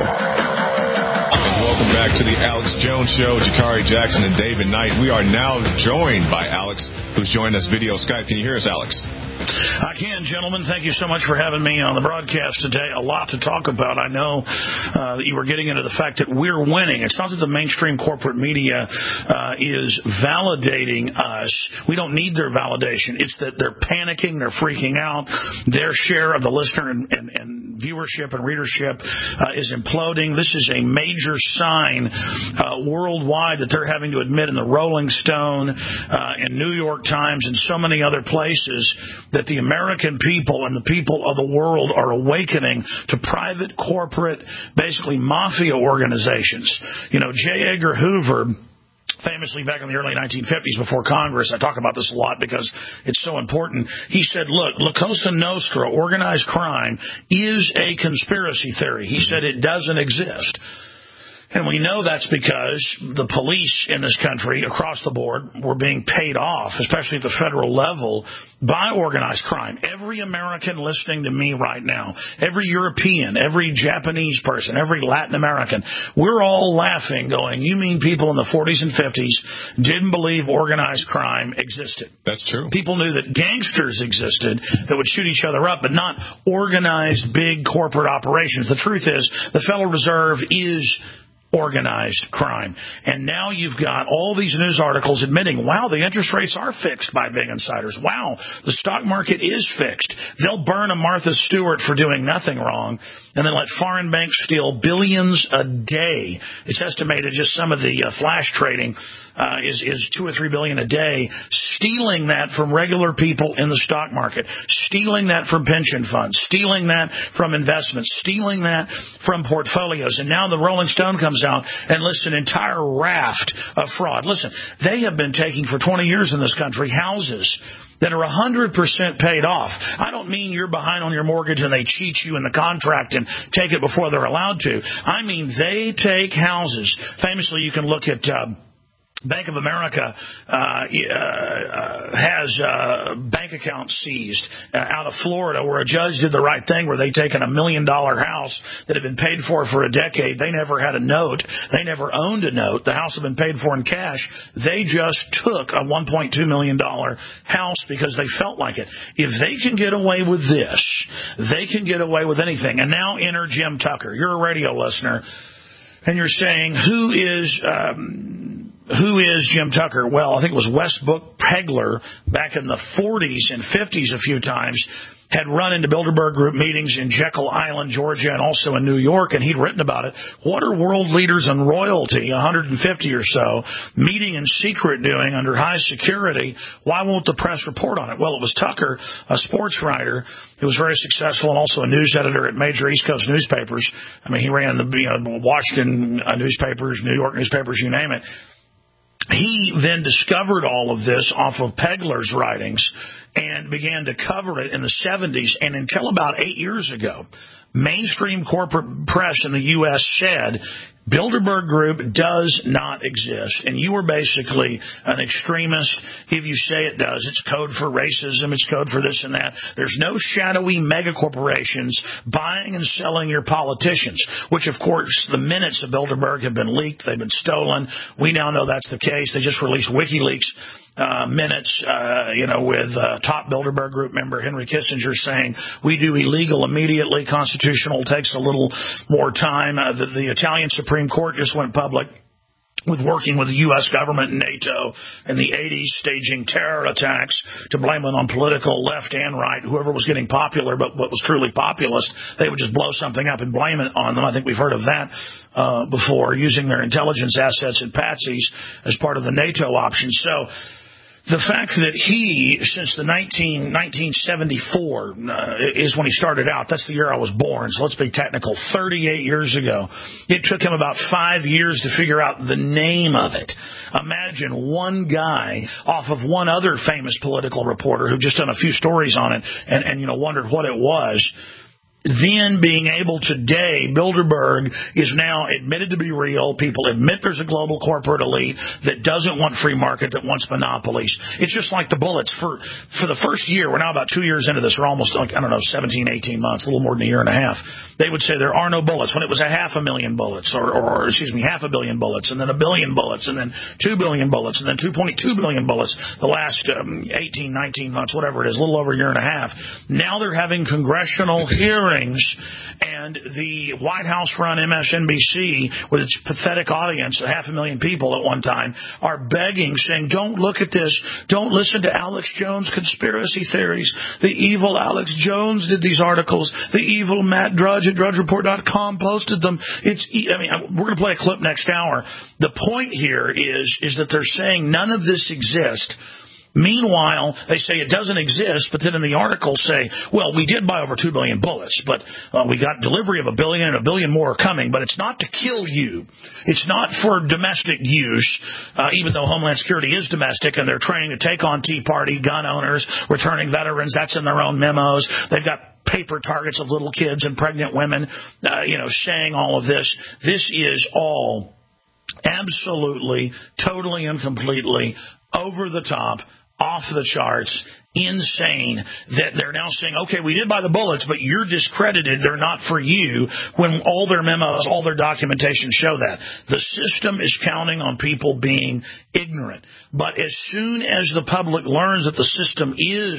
And welcome back to The Alex Jones Show. Jakari Jackson and David Knight. We are now joined by Alex, who's joined us video Skype. Can you hear us, Alex? I can, gentlemen. Thank you so much for having me on the broadcast today. A lot to talk about. I know uh, that you were getting into the fact that we're winning. It's not that the mainstream corporate media uh, is validating us. We don't need their validation. It's that they're panicking, they're freaking out. Their share of the listener and, and, and viewership and readership uh, is imploding. This is a major sign uh, worldwide that they're having to admit in the Rolling Stone, uh, in New York Times, and so many other places, that the American people and the people of the world are awakening to private, corporate, basically mafia organizations. You know, J. Edgar Hoover, famously back in the early nineteen fifties before Congress, I talk about this a lot because it's so important, he said, look, La Cosa Nostra, organized crime, is a conspiracy theory. He said it doesn't exist. And we know that's because the police in this country, across the board, were being paid off, especially at the federal level, by organized crime. Every American listening to me right now, every European, every Japanese person, every Latin American, we're all laughing, going, you mean people in the forties and fifties didn't believe organized crime existed? That's true. People knew that gangsters existed that would shoot each other up, but not organized big corporate operations. The truth is, the Federal Reserve is organized crime. And now you've got all these news articles admitting, wow, the interest rates are fixed by big insiders. Wow, the stock market is fixed. They'll burn a Martha Stewart for doing nothing wrong and then let foreign banks steal billions a day. It's estimated just some of the uh, flash trading uh, is, is two or three billion a day, stealing that from regular people in the stock market, stealing that from pension funds, stealing that from investments, stealing that from portfolios. And now the Rolling Stone comes out and lists an entire raft of fraud. Listen, they have been taking for twenty years in this country houses that are one hundred percent paid off. I don't mean you're behind on your mortgage and they cheat you in the contract and take it before they're allowed to. I mean they take houses. Famously, you can look at Uh, Bank of America uh, uh, has uh, bank accounts seized uh, out of Florida, where a judge did the right thing, where they'd taken a million dollar house that had been paid for for a decade. They never had a note. They never owned a note. The house had been paid for in cash. They just took a one point two million dollars house because they felt like it. If they can get away with this, they can get away with anything. And now enter Jim Tucker. You're a radio listener, and you're saying, who is... Um, Who is Jim Tucker? Well, I think it was Westbrook Pegler back in the forties and fifties a few times, had run into Bilderberg Group meetings in Jekyll Island, Georgia, and also in New York, and he'd written about it. What are world leaders in royalty, one hundred fifty or so, meeting in secret doing under high security? Why won't the press report on it? Well, it was Tucker, a sports writer who was very successful and also a news editor at major East Coast newspapers. I mean, he ran the you know, Washington newspapers, New York newspapers, you name it. He then discovered all of this off of Pegler's writings and began to cover it in the seventies. And until about eight years ago, mainstream corporate press in the U S said Bilderberg Group does not exist, and you are basically an extremist if you say it does. It's code for racism. It's code for this and that. There's no shadowy megacorporations buying and selling your politicians, which, of course, the minutes of Bilderberg have been leaked. They've been stolen. We now know that's the case. They just released WikiLeaks Uh, minutes, uh, you know, with uh, top Bilderberg Group member Henry Kissinger saying we do illegal immediately, constitutional takes a little more time. Uh, the, the Italian Supreme Court just went public with working with the U S government and NATO in the eighties, staging terror attacks to blame it on political left and right. Whoever was getting popular but what was truly populist, they would just blow something up and blame it on them. I think we've heard of that uh, before, using their intelligence assets and patsies as part of the NATO option. So the fact that he, since the nineteen, nineteen seventy-four uh, is when he started out. That's the year I was born, so let's be technical. thirty-eight years ago. It took him about five years to figure out the name of it. Imagine one guy off of one other famous political reporter who just done a few stories on it and, and you know, wondered what it was. then being able today, Bilderberg is now admitted to be real. People admit there's a global corporate elite that doesn't want free market, that wants monopolies. It's just like the bullets. For for the first year, we're now about two years into this, or almost, like, I don't know, seventeen, eighteen months, a little more than a year and a half. They would say there are no bullets when it was a half a million bullets, or, or, or excuse me, half a billion bullets, and then a billion bullets, and then two billion bullets, and then two point two billion bullets the last um, eighteen, nineteen months, whatever it is, a little over a year and a half. Now they're having congressional hearings, and the White House-run M S N B C, with its pathetic audience, a half a million people at one time, are begging, saying, don't look at this. Don't listen to Alex Jones' conspiracy theories. The evil Alex Jones did these articles. The evil Matt Drudge at drudge report dot com posted them. It's, I mean, we're going to play a clip next hour. The point here is, is that they're saying none of this exists. Meanwhile, they say it doesn't exist, but then in the article say, well, we did buy over two billion bullets, but uh, we got delivery of a billion and a billion more are coming, but it's not to kill you. It's not for domestic use, uh, even though Homeland Security is domestic, and they're training to take on Tea Party, gun owners, returning veterans. That's in their own memos. They've got paper targets of little kids and pregnant women, uh, you know, saying all of this. This is all absolutely, totally, and completely over the top, off the charts, insane, that they're now saying, okay, we did buy the bullets, but you're discredited. They're not for you, when all their memos, all their documentation show that. The system is counting on people being ignorant. But as soon as the public learns that the system is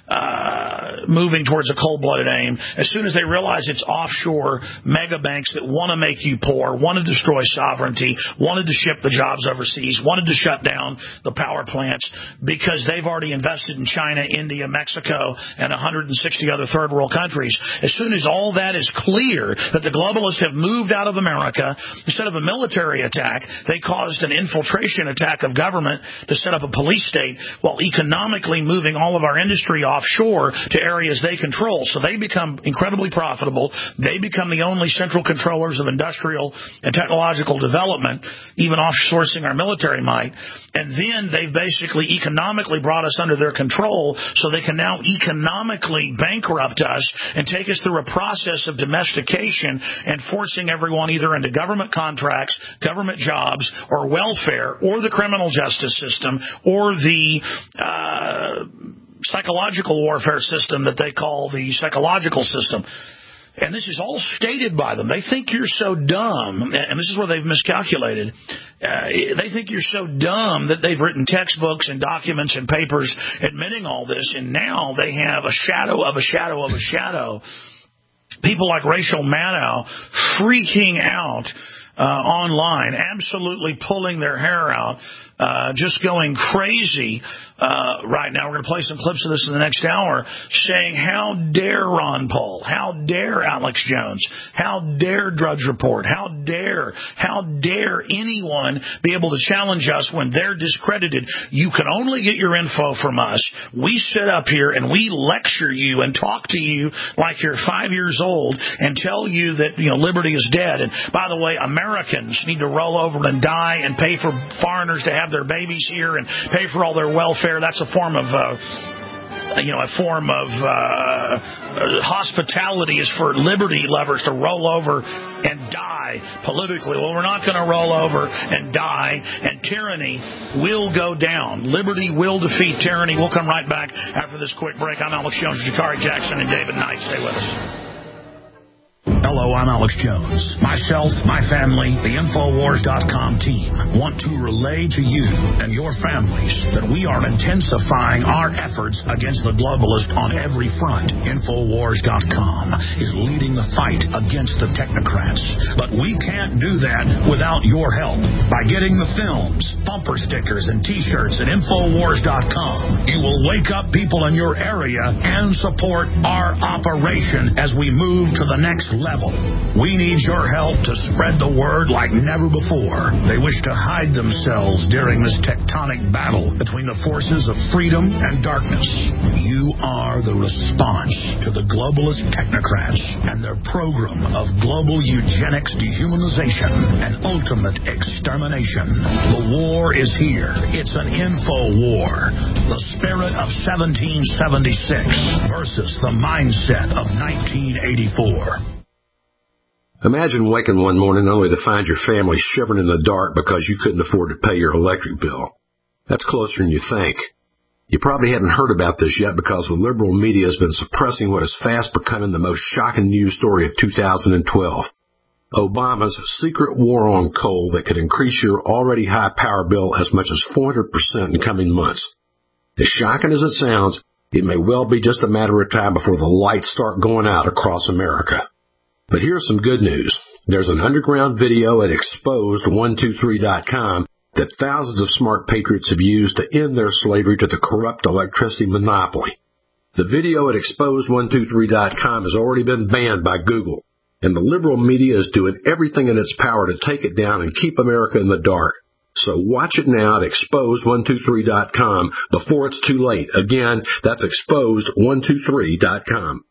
uh, moving towards a cold-blooded aim, as soon as they realize it's offshore mega banks that want to make you poor, want to destroy sovereignty, wanted to ship the jobs overseas, wanted to shut down the power plants because they've already invested in China, India, Mexico, and one hundred sixty other third world countries. As soon as all that is clear, that the globalists have moved out of America, instead of a military attack, they caused an infiltration attack of government to set up a police state, while economically moving all of our industry offshore to areas they control. So they become incredibly profitable. They become the only central controllers of industrial and technological development, even offshoring our military might. And then they've basically economically brought us under their control, so they can now economically bankrupt us and take us through a process of domestication and forcing everyone either into government contracts, government jobs, or welfare, or the criminal justice system, or the uh, psychological warfare system that they call the psychological system. And this is all stated by them. They think you're so dumb, and this is where they've miscalculated. Uh, they think you're so dumb that they've written textbooks and documents and papers admitting all this, and now they have a shadow of a shadow of a shadow. People like Rachel Maddow freaking out uh, online, absolutely pulling their hair out, uh, just going crazy uh, right now. We're going to play some clips of this in the next hour, saying, how dare Ron Paul? How dare Alex Jones? How dare Drudge Report? How dare, how dare anyone be able to challenge us when they're discredited? You can only get your info from us. We sit up here and we lecture you and talk to you like you're five years old and tell you that, you know, liberty is dead. And by the way, Americans need to roll over and die and pay for foreigners to have their babies here and pay for all their welfare. That's a form of, uh, you know, a form of uh, hospitality is for liberty lovers to roll over and die politically. Well, we're not going to roll over and die, and tyranny will go down. Liberty will defeat tyranny. We'll come right back after this quick break. I'm Alex Jones, Jakari Jackson, and David Knight. Stay with us. Hello, I'm Alex Jones. Myself, my family, the Infowars dot com team want to relay to you and your families that we are intensifying our efforts against the globalist on every front. Infowars dot com is leading the fight against the technocrats. But we can't do that without your help. By getting the films, bumper stickers, and T-shirts at Infowars dot com, you will wake up people in your area and support our operation as we move to the next level. We need your help to spread the word like never before. They wish to hide themselves during this tectonic battle between the forces of freedom and darkness. You are the response to the globalist technocrats and their program of global eugenics, dehumanization, civilization and ultimate extermination. The war is here. It's an info war. The spirit of seventeen seventy-six versus the mindset of nineteen eighty-four. Imagine waking one morning only to find your family shivering in the dark because you couldn't afford to pay your electric bill. That's closer than you think. You probably haven't heard about this yet because the liberal media has been suppressing what is fast becoming the most shocking news story of two thousand twelve. Obama's secret war on coal that could increase your already high power bill as much as four hundred percent in coming months. As shocking as it sounds, it may well be just a matter of time before the lights start going out across America. But here's some good news. There's an underground video at exposed one two three dot com that thousands of smart patriots have used to end their slavery to the corrupt electricity monopoly. The video at exposed one two three dot com has already been banned by Google, and the liberal media is doing everything in its power to take it down and keep America in the dark. So watch it now at exposed one two three dot com before it's too late. Again, that's exposed one two three dot com.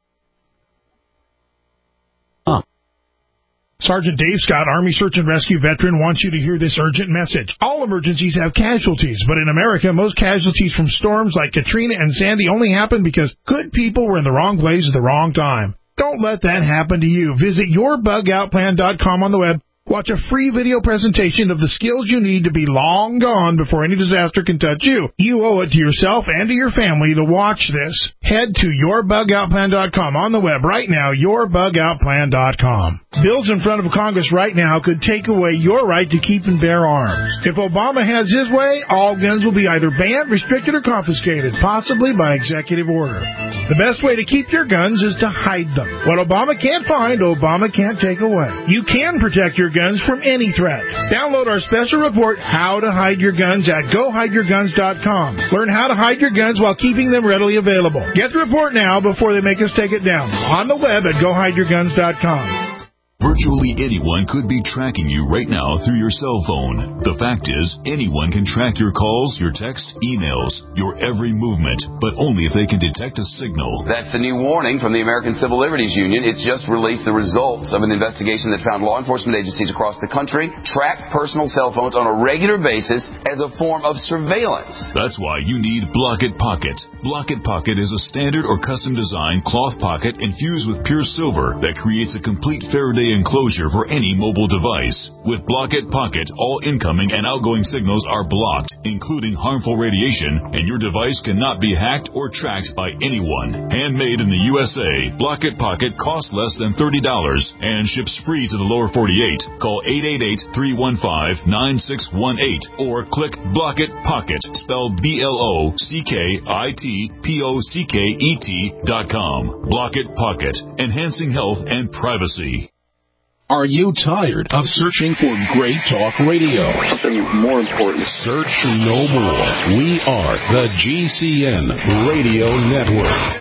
Sergeant Dave Scott, Army Search and Rescue veteran, wants you to hear this urgent message. All emergencies have casualties, but in America, most casualties from storms like Katrina and Sandy only happen because good people were in the wrong place at the wrong time. Don't let that happen to you. Visit your bug out plan dot com on the web. Watch a free video presentation of the skills you need to be long gone before any disaster can touch you. You owe it to yourself and to your family to watch this. Head to your bug out plan dot com on the web right now, your bug out plan dot com. Bills in front of Congress right now could take away your right to keep and bear arms. If Obama has his way, all guns will be either banned, restricted, or confiscated, possibly by executive order. The best way to keep your guns is to hide them. What Obama can't find, Obama can't take away. You can protect your guns from any threat. Download our special report, How to Hide Your Guns, at go hide your guns dot com. Learn how to hide your guns while keeping them readily available. Get the report now before they make us take it down. On the web at go hide your guns dot com. Virtually anyone could be tracking you right now through your cell phone. The fact is, anyone can track your calls, your texts, emails, your every movement, but only if they can detect a signal. That's the new warning from the American Civil Liberties Union. It's just released the results of an investigation that found law enforcement agencies across the country track personal cell phones on a regular basis as a form of surveillance. That's why you need Block-It Pocket. Block-It Pocket is a standard or custom designed cloth pocket infused with pure silver that creates a complete Faraday enclosure for any mobile device. With Block-It Pocket, all incoming and outgoing signals are blocked, including harmful radiation, and your device cannot be hacked or tracked by anyone. Handmade in the U S A, Block-It Pocket costs less than thirty dollars and ships free to the lower forty-eight. Call eight eight eight, three one five, nine six one eight or click Block-It Pocket, spelled B L O C K I T P O C K E T dot com. Block-It Pocket, enhancing health and privacy. Are you tired of searching for great talk radio? Something more important. Search no more. We are the G C N Radio Network.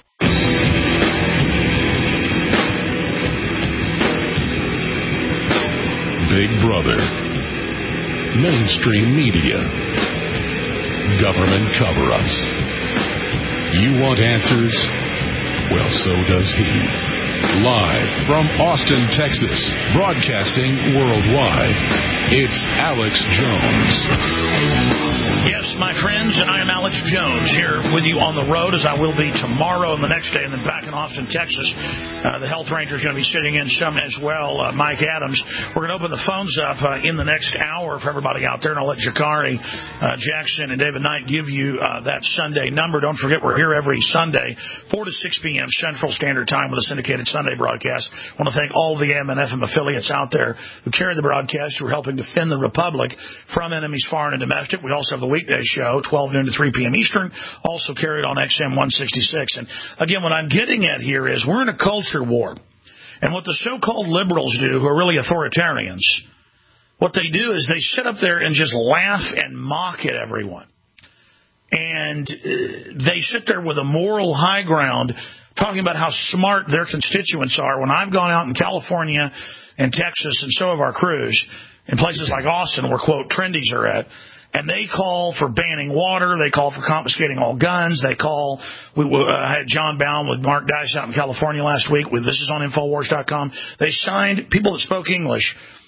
Big Brother. Mainstream media. Government cover-ups. You want answers? Well, so does he. Live from Austin, Texas, broadcasting worldwide, it's Alex Jones. Yes, my friends, and I am Alex Jones here with you on the road, as I will be tomorrow and the next day, and then back in Austin, Texas. Uh, the health ranger is going to be sitting in some as well, uh, Mike Adams. We're going to open the phones up uh, in the next hour for everybody out there, and I'll let Jakari uh, Jackson and David Knight give you uh, that Sunday number. Don't forget, we're here every Sunday, four to six p.m. Central Standard Time with a syndicated Sunday broadcast. I want to thank all the M and F M affiliates out there who carry the broadcast, who are helping defend the Republic from enemies foreign and domestic. We also have the weekday show, twelve noon to three p.m. Eastern, also carried on X M one sixty-six. And again, what I'm getting at here is we're in a culture war. And what the so-called liberals do, who are really authoritarians, what they do is they sit up there and just laugh and mock at everyone. And they sit there with a moral high ground talking about how smart their constituents are. When I've gone out in California and Texas, and so have our crews, in places like Austin where, quote, trendies are at, and they call for banning water. They call for confiscating all guns. They call. We uh, had John Bound with Mark Dice out in California last week. With, this is on Infowars dot com. They signed, people that spoke English,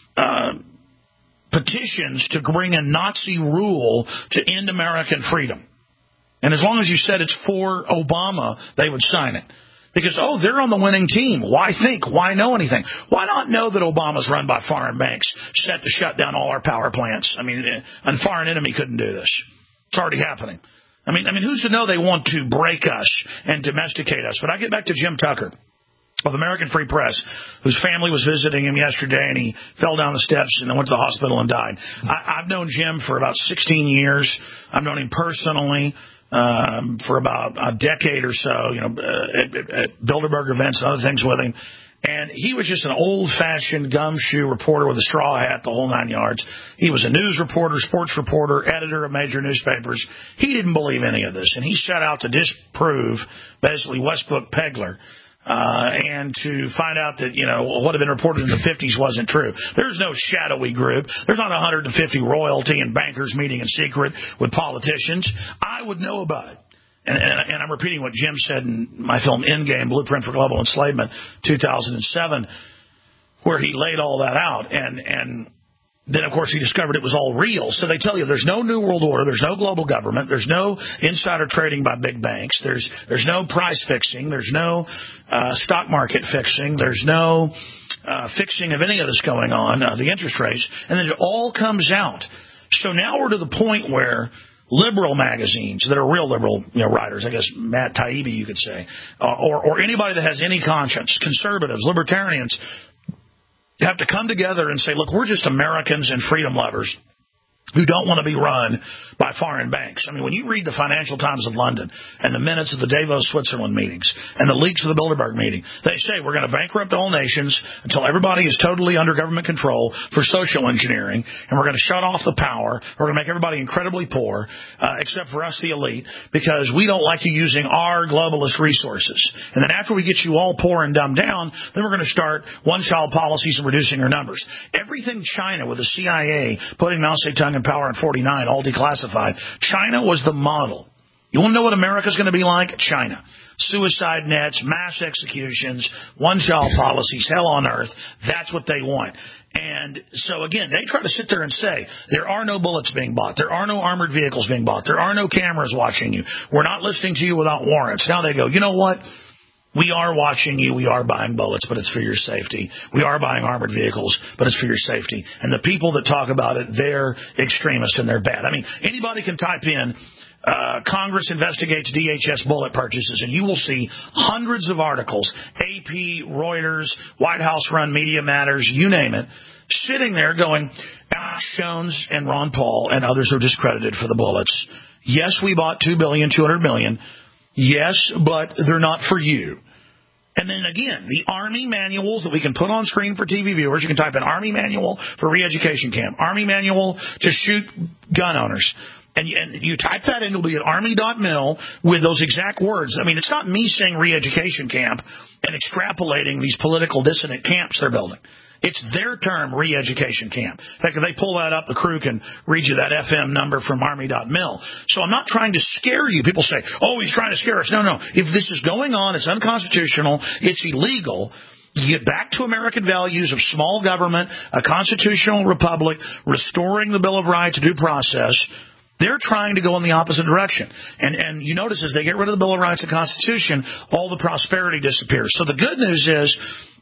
uh, petitions to bring in Nazi rule to end American freedom. And as long as you said it's for Obama, they would sign it. Because, oh, they're on the winning team. Why think? Why know anything? Why not know that Obama's run by foreign banks, set to shut down all our power plants? I mean, a foreign enemy couldn't do this. It's already happening. I mean, I mean, who's to know they want to break us and domesticate us? But I get back to Jim Tucker of American Free Press, whose family was visiting him yesterday, and he fell down the steps and then went to the hospital and died. I, I've known Jim for about sixteen years. I've known him personally. Um, for about a decade or so, you know, uh, at, at Bilderberg events and other things with him. And he was just an old-fashioned gumshoe reporter with a straw hat, the whole nine yards. He was a news reporter, sports reporter, editor of major newspapers. He didn't believe any of this, and he set out to disprove, basically, Westbrook Pegler. Uh, and to find out that, you know, what had been reported in the fifties wasn't true. There's no shadowy group. There's not one hundred fifty royalty and bankers meeting in secret with politicians. I would know about it. And, and, and I'm repeating what Jim said in my film Endgame, Blueprint for Global Enslavement, two thousand seven, where he laid all that out. And, and then, of course, he discovered it was all real. So they tell you there's no New World Order, there's no global government, there's no insider trading by big banks, there's there's no price fixing, there's no uh, stock market fixing, there's no uh, fixing of any of this going on, uh, the interest rates, and then it all comes out. So now we're to the point where liberal magazines that are real liberal, you know, writers, I guess Matt Taibbi, you could say, uh, or, or anybody that has any conscience, conservatives, libertarians, have to come together and say, look, we're just Americans and freedom lovers who don't want to be run by foreign banks. I mean, when you read the Financial Times of London and the minutes of the Davos, Switzerland meetings and the leaks of the Bilderberg meeting, they say we're going to bankrupt all nations until everybody is totally under government control for social engineering, and we're going to shut off the power. We're going to make everybody incredibly poor, uh, except for us, the elite, because we don't like you using our globalist resources. And then after we get you all poor and dumbed down, then we're going to start one-child policies and reducing our numbers. Everything China with the C I A putting Mao Zedong in power in forty-nine, all declassified. China was the model. You want to know what America's going to be like? China. Suicide nets, mass executions, one-child policies, hell on earth. That's what they want. And so, again, they try to sit there and say, there are no bullets being bought. There are no armored vehicles being bought. There are no cameras watching you. We're not listening to you without warrants. Now they go, you know what? We are watching you. We are buying bullets, but it's for your safety. We are buying armored vehicles, but it's for your safety. And the people that talk about it, they're extremists and they're bad. I mean, anybody can type in uh, Congress investigates D H S bullet purchases, and you will see hundreds of articles, A P, Reuters, White House-run Media Matters, you name it, sitting there going, Alex Jones and Ron Paul and others are discredited for the bullets. Yes, we bought two billion dollars, two hundred million dollars. Yes, but they're not for you. And then again, the Army manuals that we can put on screen for T V viewers, you can type in Army manual for re-education camp, Army manual to shoot gun owners. And you, and you type that in, it'll be at army dot mil with those exact words. I mean, it's not me saying re-education camp and extrapolating these political dissident camps they're building. It's their term, re-education camp. In fact, if they pull that up, the crew can read you that F M number from army dot mil. So I'm not trying to scare you. People say, oh, he's trying to scare us. No, no. If this is going on, it's unconstitutional, it's illegal. You get back to American values of small government, a constitutional republic, restoring the Bill of Rights, due process. They're trying to go in the opposite direction. And and you notice as they get rid of the Bill of Rights and Constitution, all the prosperity disappears. So the good news is,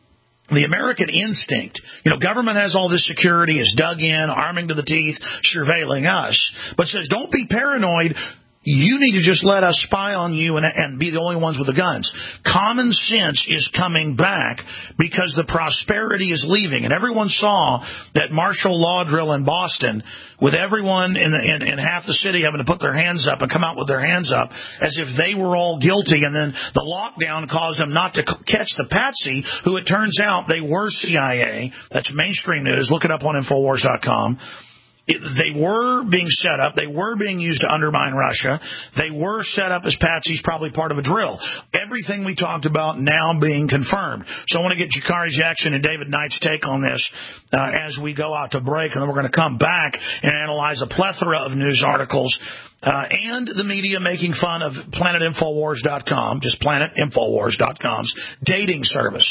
the American instinct, you know, government has all this security, is dug in, arming to the teeth, surveilling us, but says don't be paranoid. You need to just let us spy on you and, and be the only ones with the guns. Common sense is coming back because the prosperity is leaving. And everyone saw that martial law drill in Boston with everyone in, the, in, in half the city having to put their hands up and come out with their hands up as if they were all guilty. And then the lockdown caused them not to catch the patsy, who it turns out they were C I A. That's mainstream news. Look it up on Infowars dot com. It, they were being set up. They were being used to undermine Russia. They were set up as patsies, probably part of a drill. Everything we talked about now being confirmed. So I want to get Jakari Jackson and David Knight's take on this uh, as we go out to break, and then we're going to come back and analyze a plethora of news articles uh, and the media making fun of Planet Infowars dot com, just Planet Infowars dot com's dating service.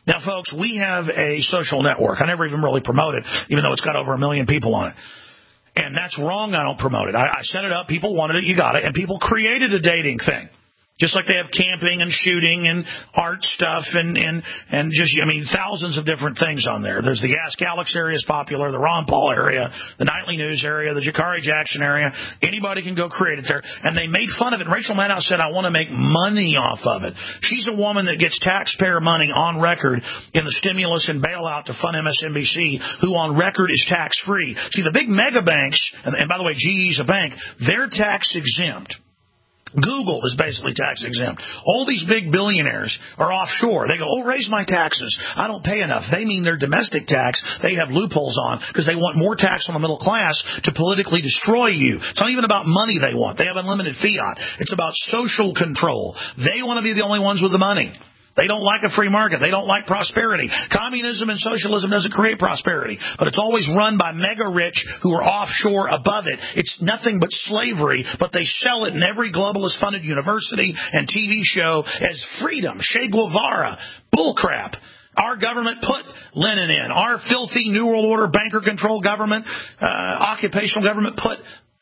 Now, folks, we have a social network. I never even really promote it, even though it's got over a million people on it. And that's wrong. I don't promote it. I, I set it up. People wanted it. You got it. And people created a dating thing. Just like they have camping and shooting and art stuff and, and, and just, I mean, thousands of different things on there. There's the Ask Alex area is popular, the Ron Paul area, the Nightly News area, the Jakari Jackson area. Anybody can go create it there. And they made fun of it. And Rachel Maddow said, I want to make money off of it. She's a woman that gets taxpayer money on record in the stimulus and bailout to fund M S N B C, who on record is tax-free. See, the big mega banks, and, and by the way, G E's a bank, they're tax-exempt. Google is basically tax exempt. All these big billionaires are offshore. They go, oh, raise my taxes. I don't pay enough. They mean their domestic tax they have loopholes on because they want more tax on the middle class to politically destroy you. It's not even about money they want. They have unlimited fiat. It's about social control. They want to be the only ones with the money. They don't like a free market. They don't like prosperity. Communism and socialism doesn't create prosperity, but it's always run by mega rich who are offshore above it. It's nothing but slavery, but they sell it in every globalist funded university and T V show as freedom. Che Guevara. Bullcrap. Our government put Lenin in. Our filthy New World Order banker controlled government, uh, occupational government put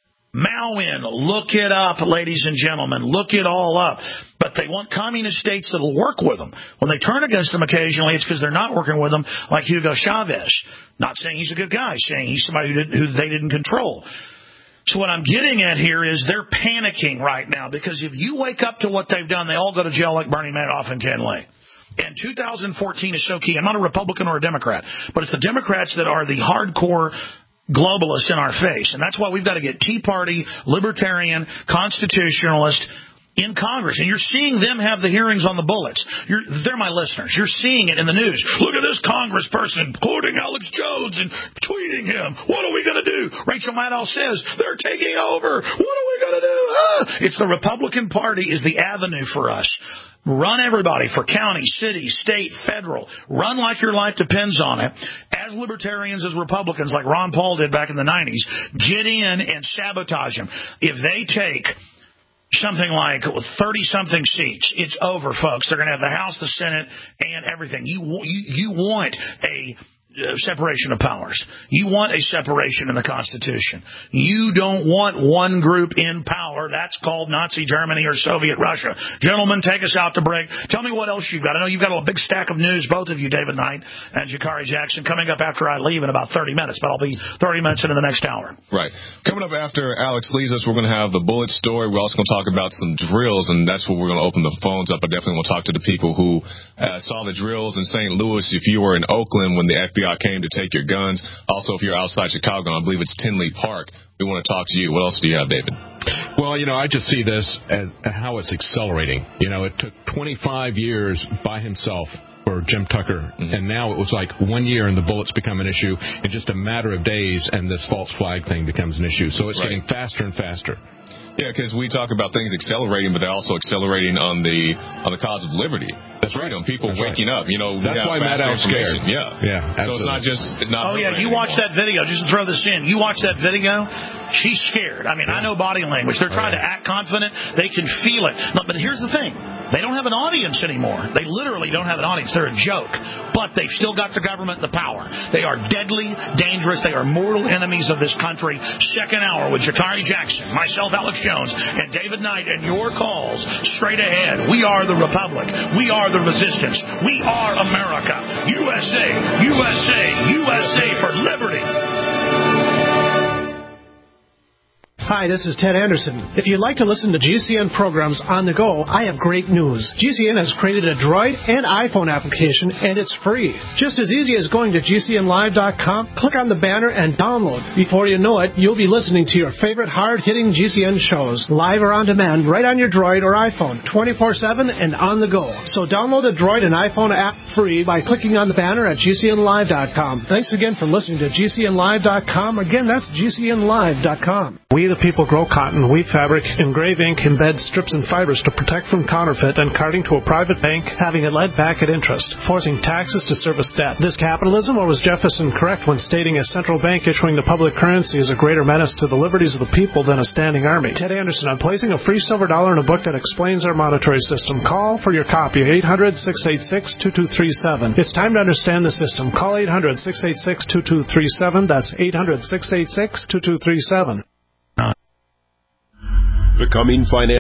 Mao in. Look it up, ladies and gentlemen. Look it all up. But they want communist states that will work with them. When they turn against them occasionally, it's because they're not working with them, like Hugo Chavez. Not saying he's a good guy, saying he's somebody who, did, who they didn't control. So what I'm getting at here is they're panicking right now because if you wake up to what they've done, they all go to jail like Bernie Madoff and Ken Lay. And two thousand fourteen is so key. I'm not a Republican or a Democrat, but it's the Democrats that are the hardcore globalists in our face. And that's why we've got to get Tea Party, libertarian, constitutionalist in Congress. And you're seeing them have the hearings on the bullets. You're, they're my listeners. You're seeing it in the news. Look at this congressperson quoting Alex Jones and tweeting him. What are we going to do? Rachel Maddow says, they're taking over. What are we going to do? Ah! It's the Republican Party is the avenue for us. Run everybody for county, city, state, federal. Run like your life depends on it. As libertarians, as Republicans, like Ron Paul did back in the nineties, get in and sabotage them. If they take something like thirty-something seats, it's over, folks. They're going to have the House, the Senate, and everything. You, you, you want a Uh, separation of powers. You want a separation in the Constitution. You don't want one group in power. That's called Nazi Germany or Soviet Russia. Gentlemen, take us out to break. Tell me what else you've got. I know you've got a big stack of news, both of you, David Knight and Jakari Jackson, coming up after I leave in about thirty minutes, but I'll be thirty minutes into the next hour. Right. Coming up after Alex leaves us, we're going to have the bullet story. We're also going to talk about some drills, and that's where we're going to open the phones up. I definitely want to talk to the people who uh, saw the drills in Saint Louis. If you were in Oakland when the F B I came to take your guns. Also, if you're outside Chicago, I believe it's Tinley Park, we want to talk to you. What else do you have, David? Well, you know, I just see this as how it's accelerating. You know, it took twenty-five years by himself for Jim Tucker, mm-hmm. and now it was like one year and the bullets become an issue in just a matter of days, and this false flag thing becomes an issue. So it's right. getting faster and faster. Yeah, because we talk about things accelerating, but they're also accelerating on the on the cause of liberty. That's freedom. Right. People That's waking right. up. You know, that's why Maddow's scared. Yeah, yeah. Absolutely. So it's not just. Not oh yeah, you watch that video. Just to throw this in, you watch that video. She's scared. I mean, yeah. I know body language. They're trying oh, yeah. to act confident. They can feel it. But here's the thing: they don't have an audience anymore. They literally don't have an audience. They're a joke. But they've still got the government and the power. They are deadly, dangerous. They are mortal enemies of this country. Second hour with Jakari Jackson, myself, Alex Jones, and David Knight, and your calls straight ahead. We are the Republic. We are the resistance. We are America. U S A, U S A, U S A for liberty. Hi, this is Ted Anderson. If you'd like to listen to G C N programs on the go, I have great news. G C N has created a Droid and iPhone application, and it's free. Just as easy as going to G C N live dot com, click on the banner, and download. Before you know it, you'll be listening to your favorite hard-hitting G C N shows, live or on demand, right on your Droid or iPhone, twenty-four seven and on the go. So download the Droid and iPhone app free by clicking on the banner at G C N live dot com. Thanks again for listening to G C N live dot com. Again, that's G C N live dot com. We, the people grow cotton, weave fabric, engrave ink, embed strips and fibers to protect from counterfeit, and carting to a private bank, having it led back at interest, forcing taxes to service debt. This capitalism, or was Jefferson correct when stating a central bank issuing the public currency is a greater menace to the liberties of the people than a standing army? Ted Anderson, I'm placing a free silver dollar in a book that explains our monetary system. Call for your copy, eight hundred, six eight six, two two three seven. It's time to understand the system. Call eight hundred, six eight six, two two three seven. That's eight hundred, six eight six, two two three seven. The coming finance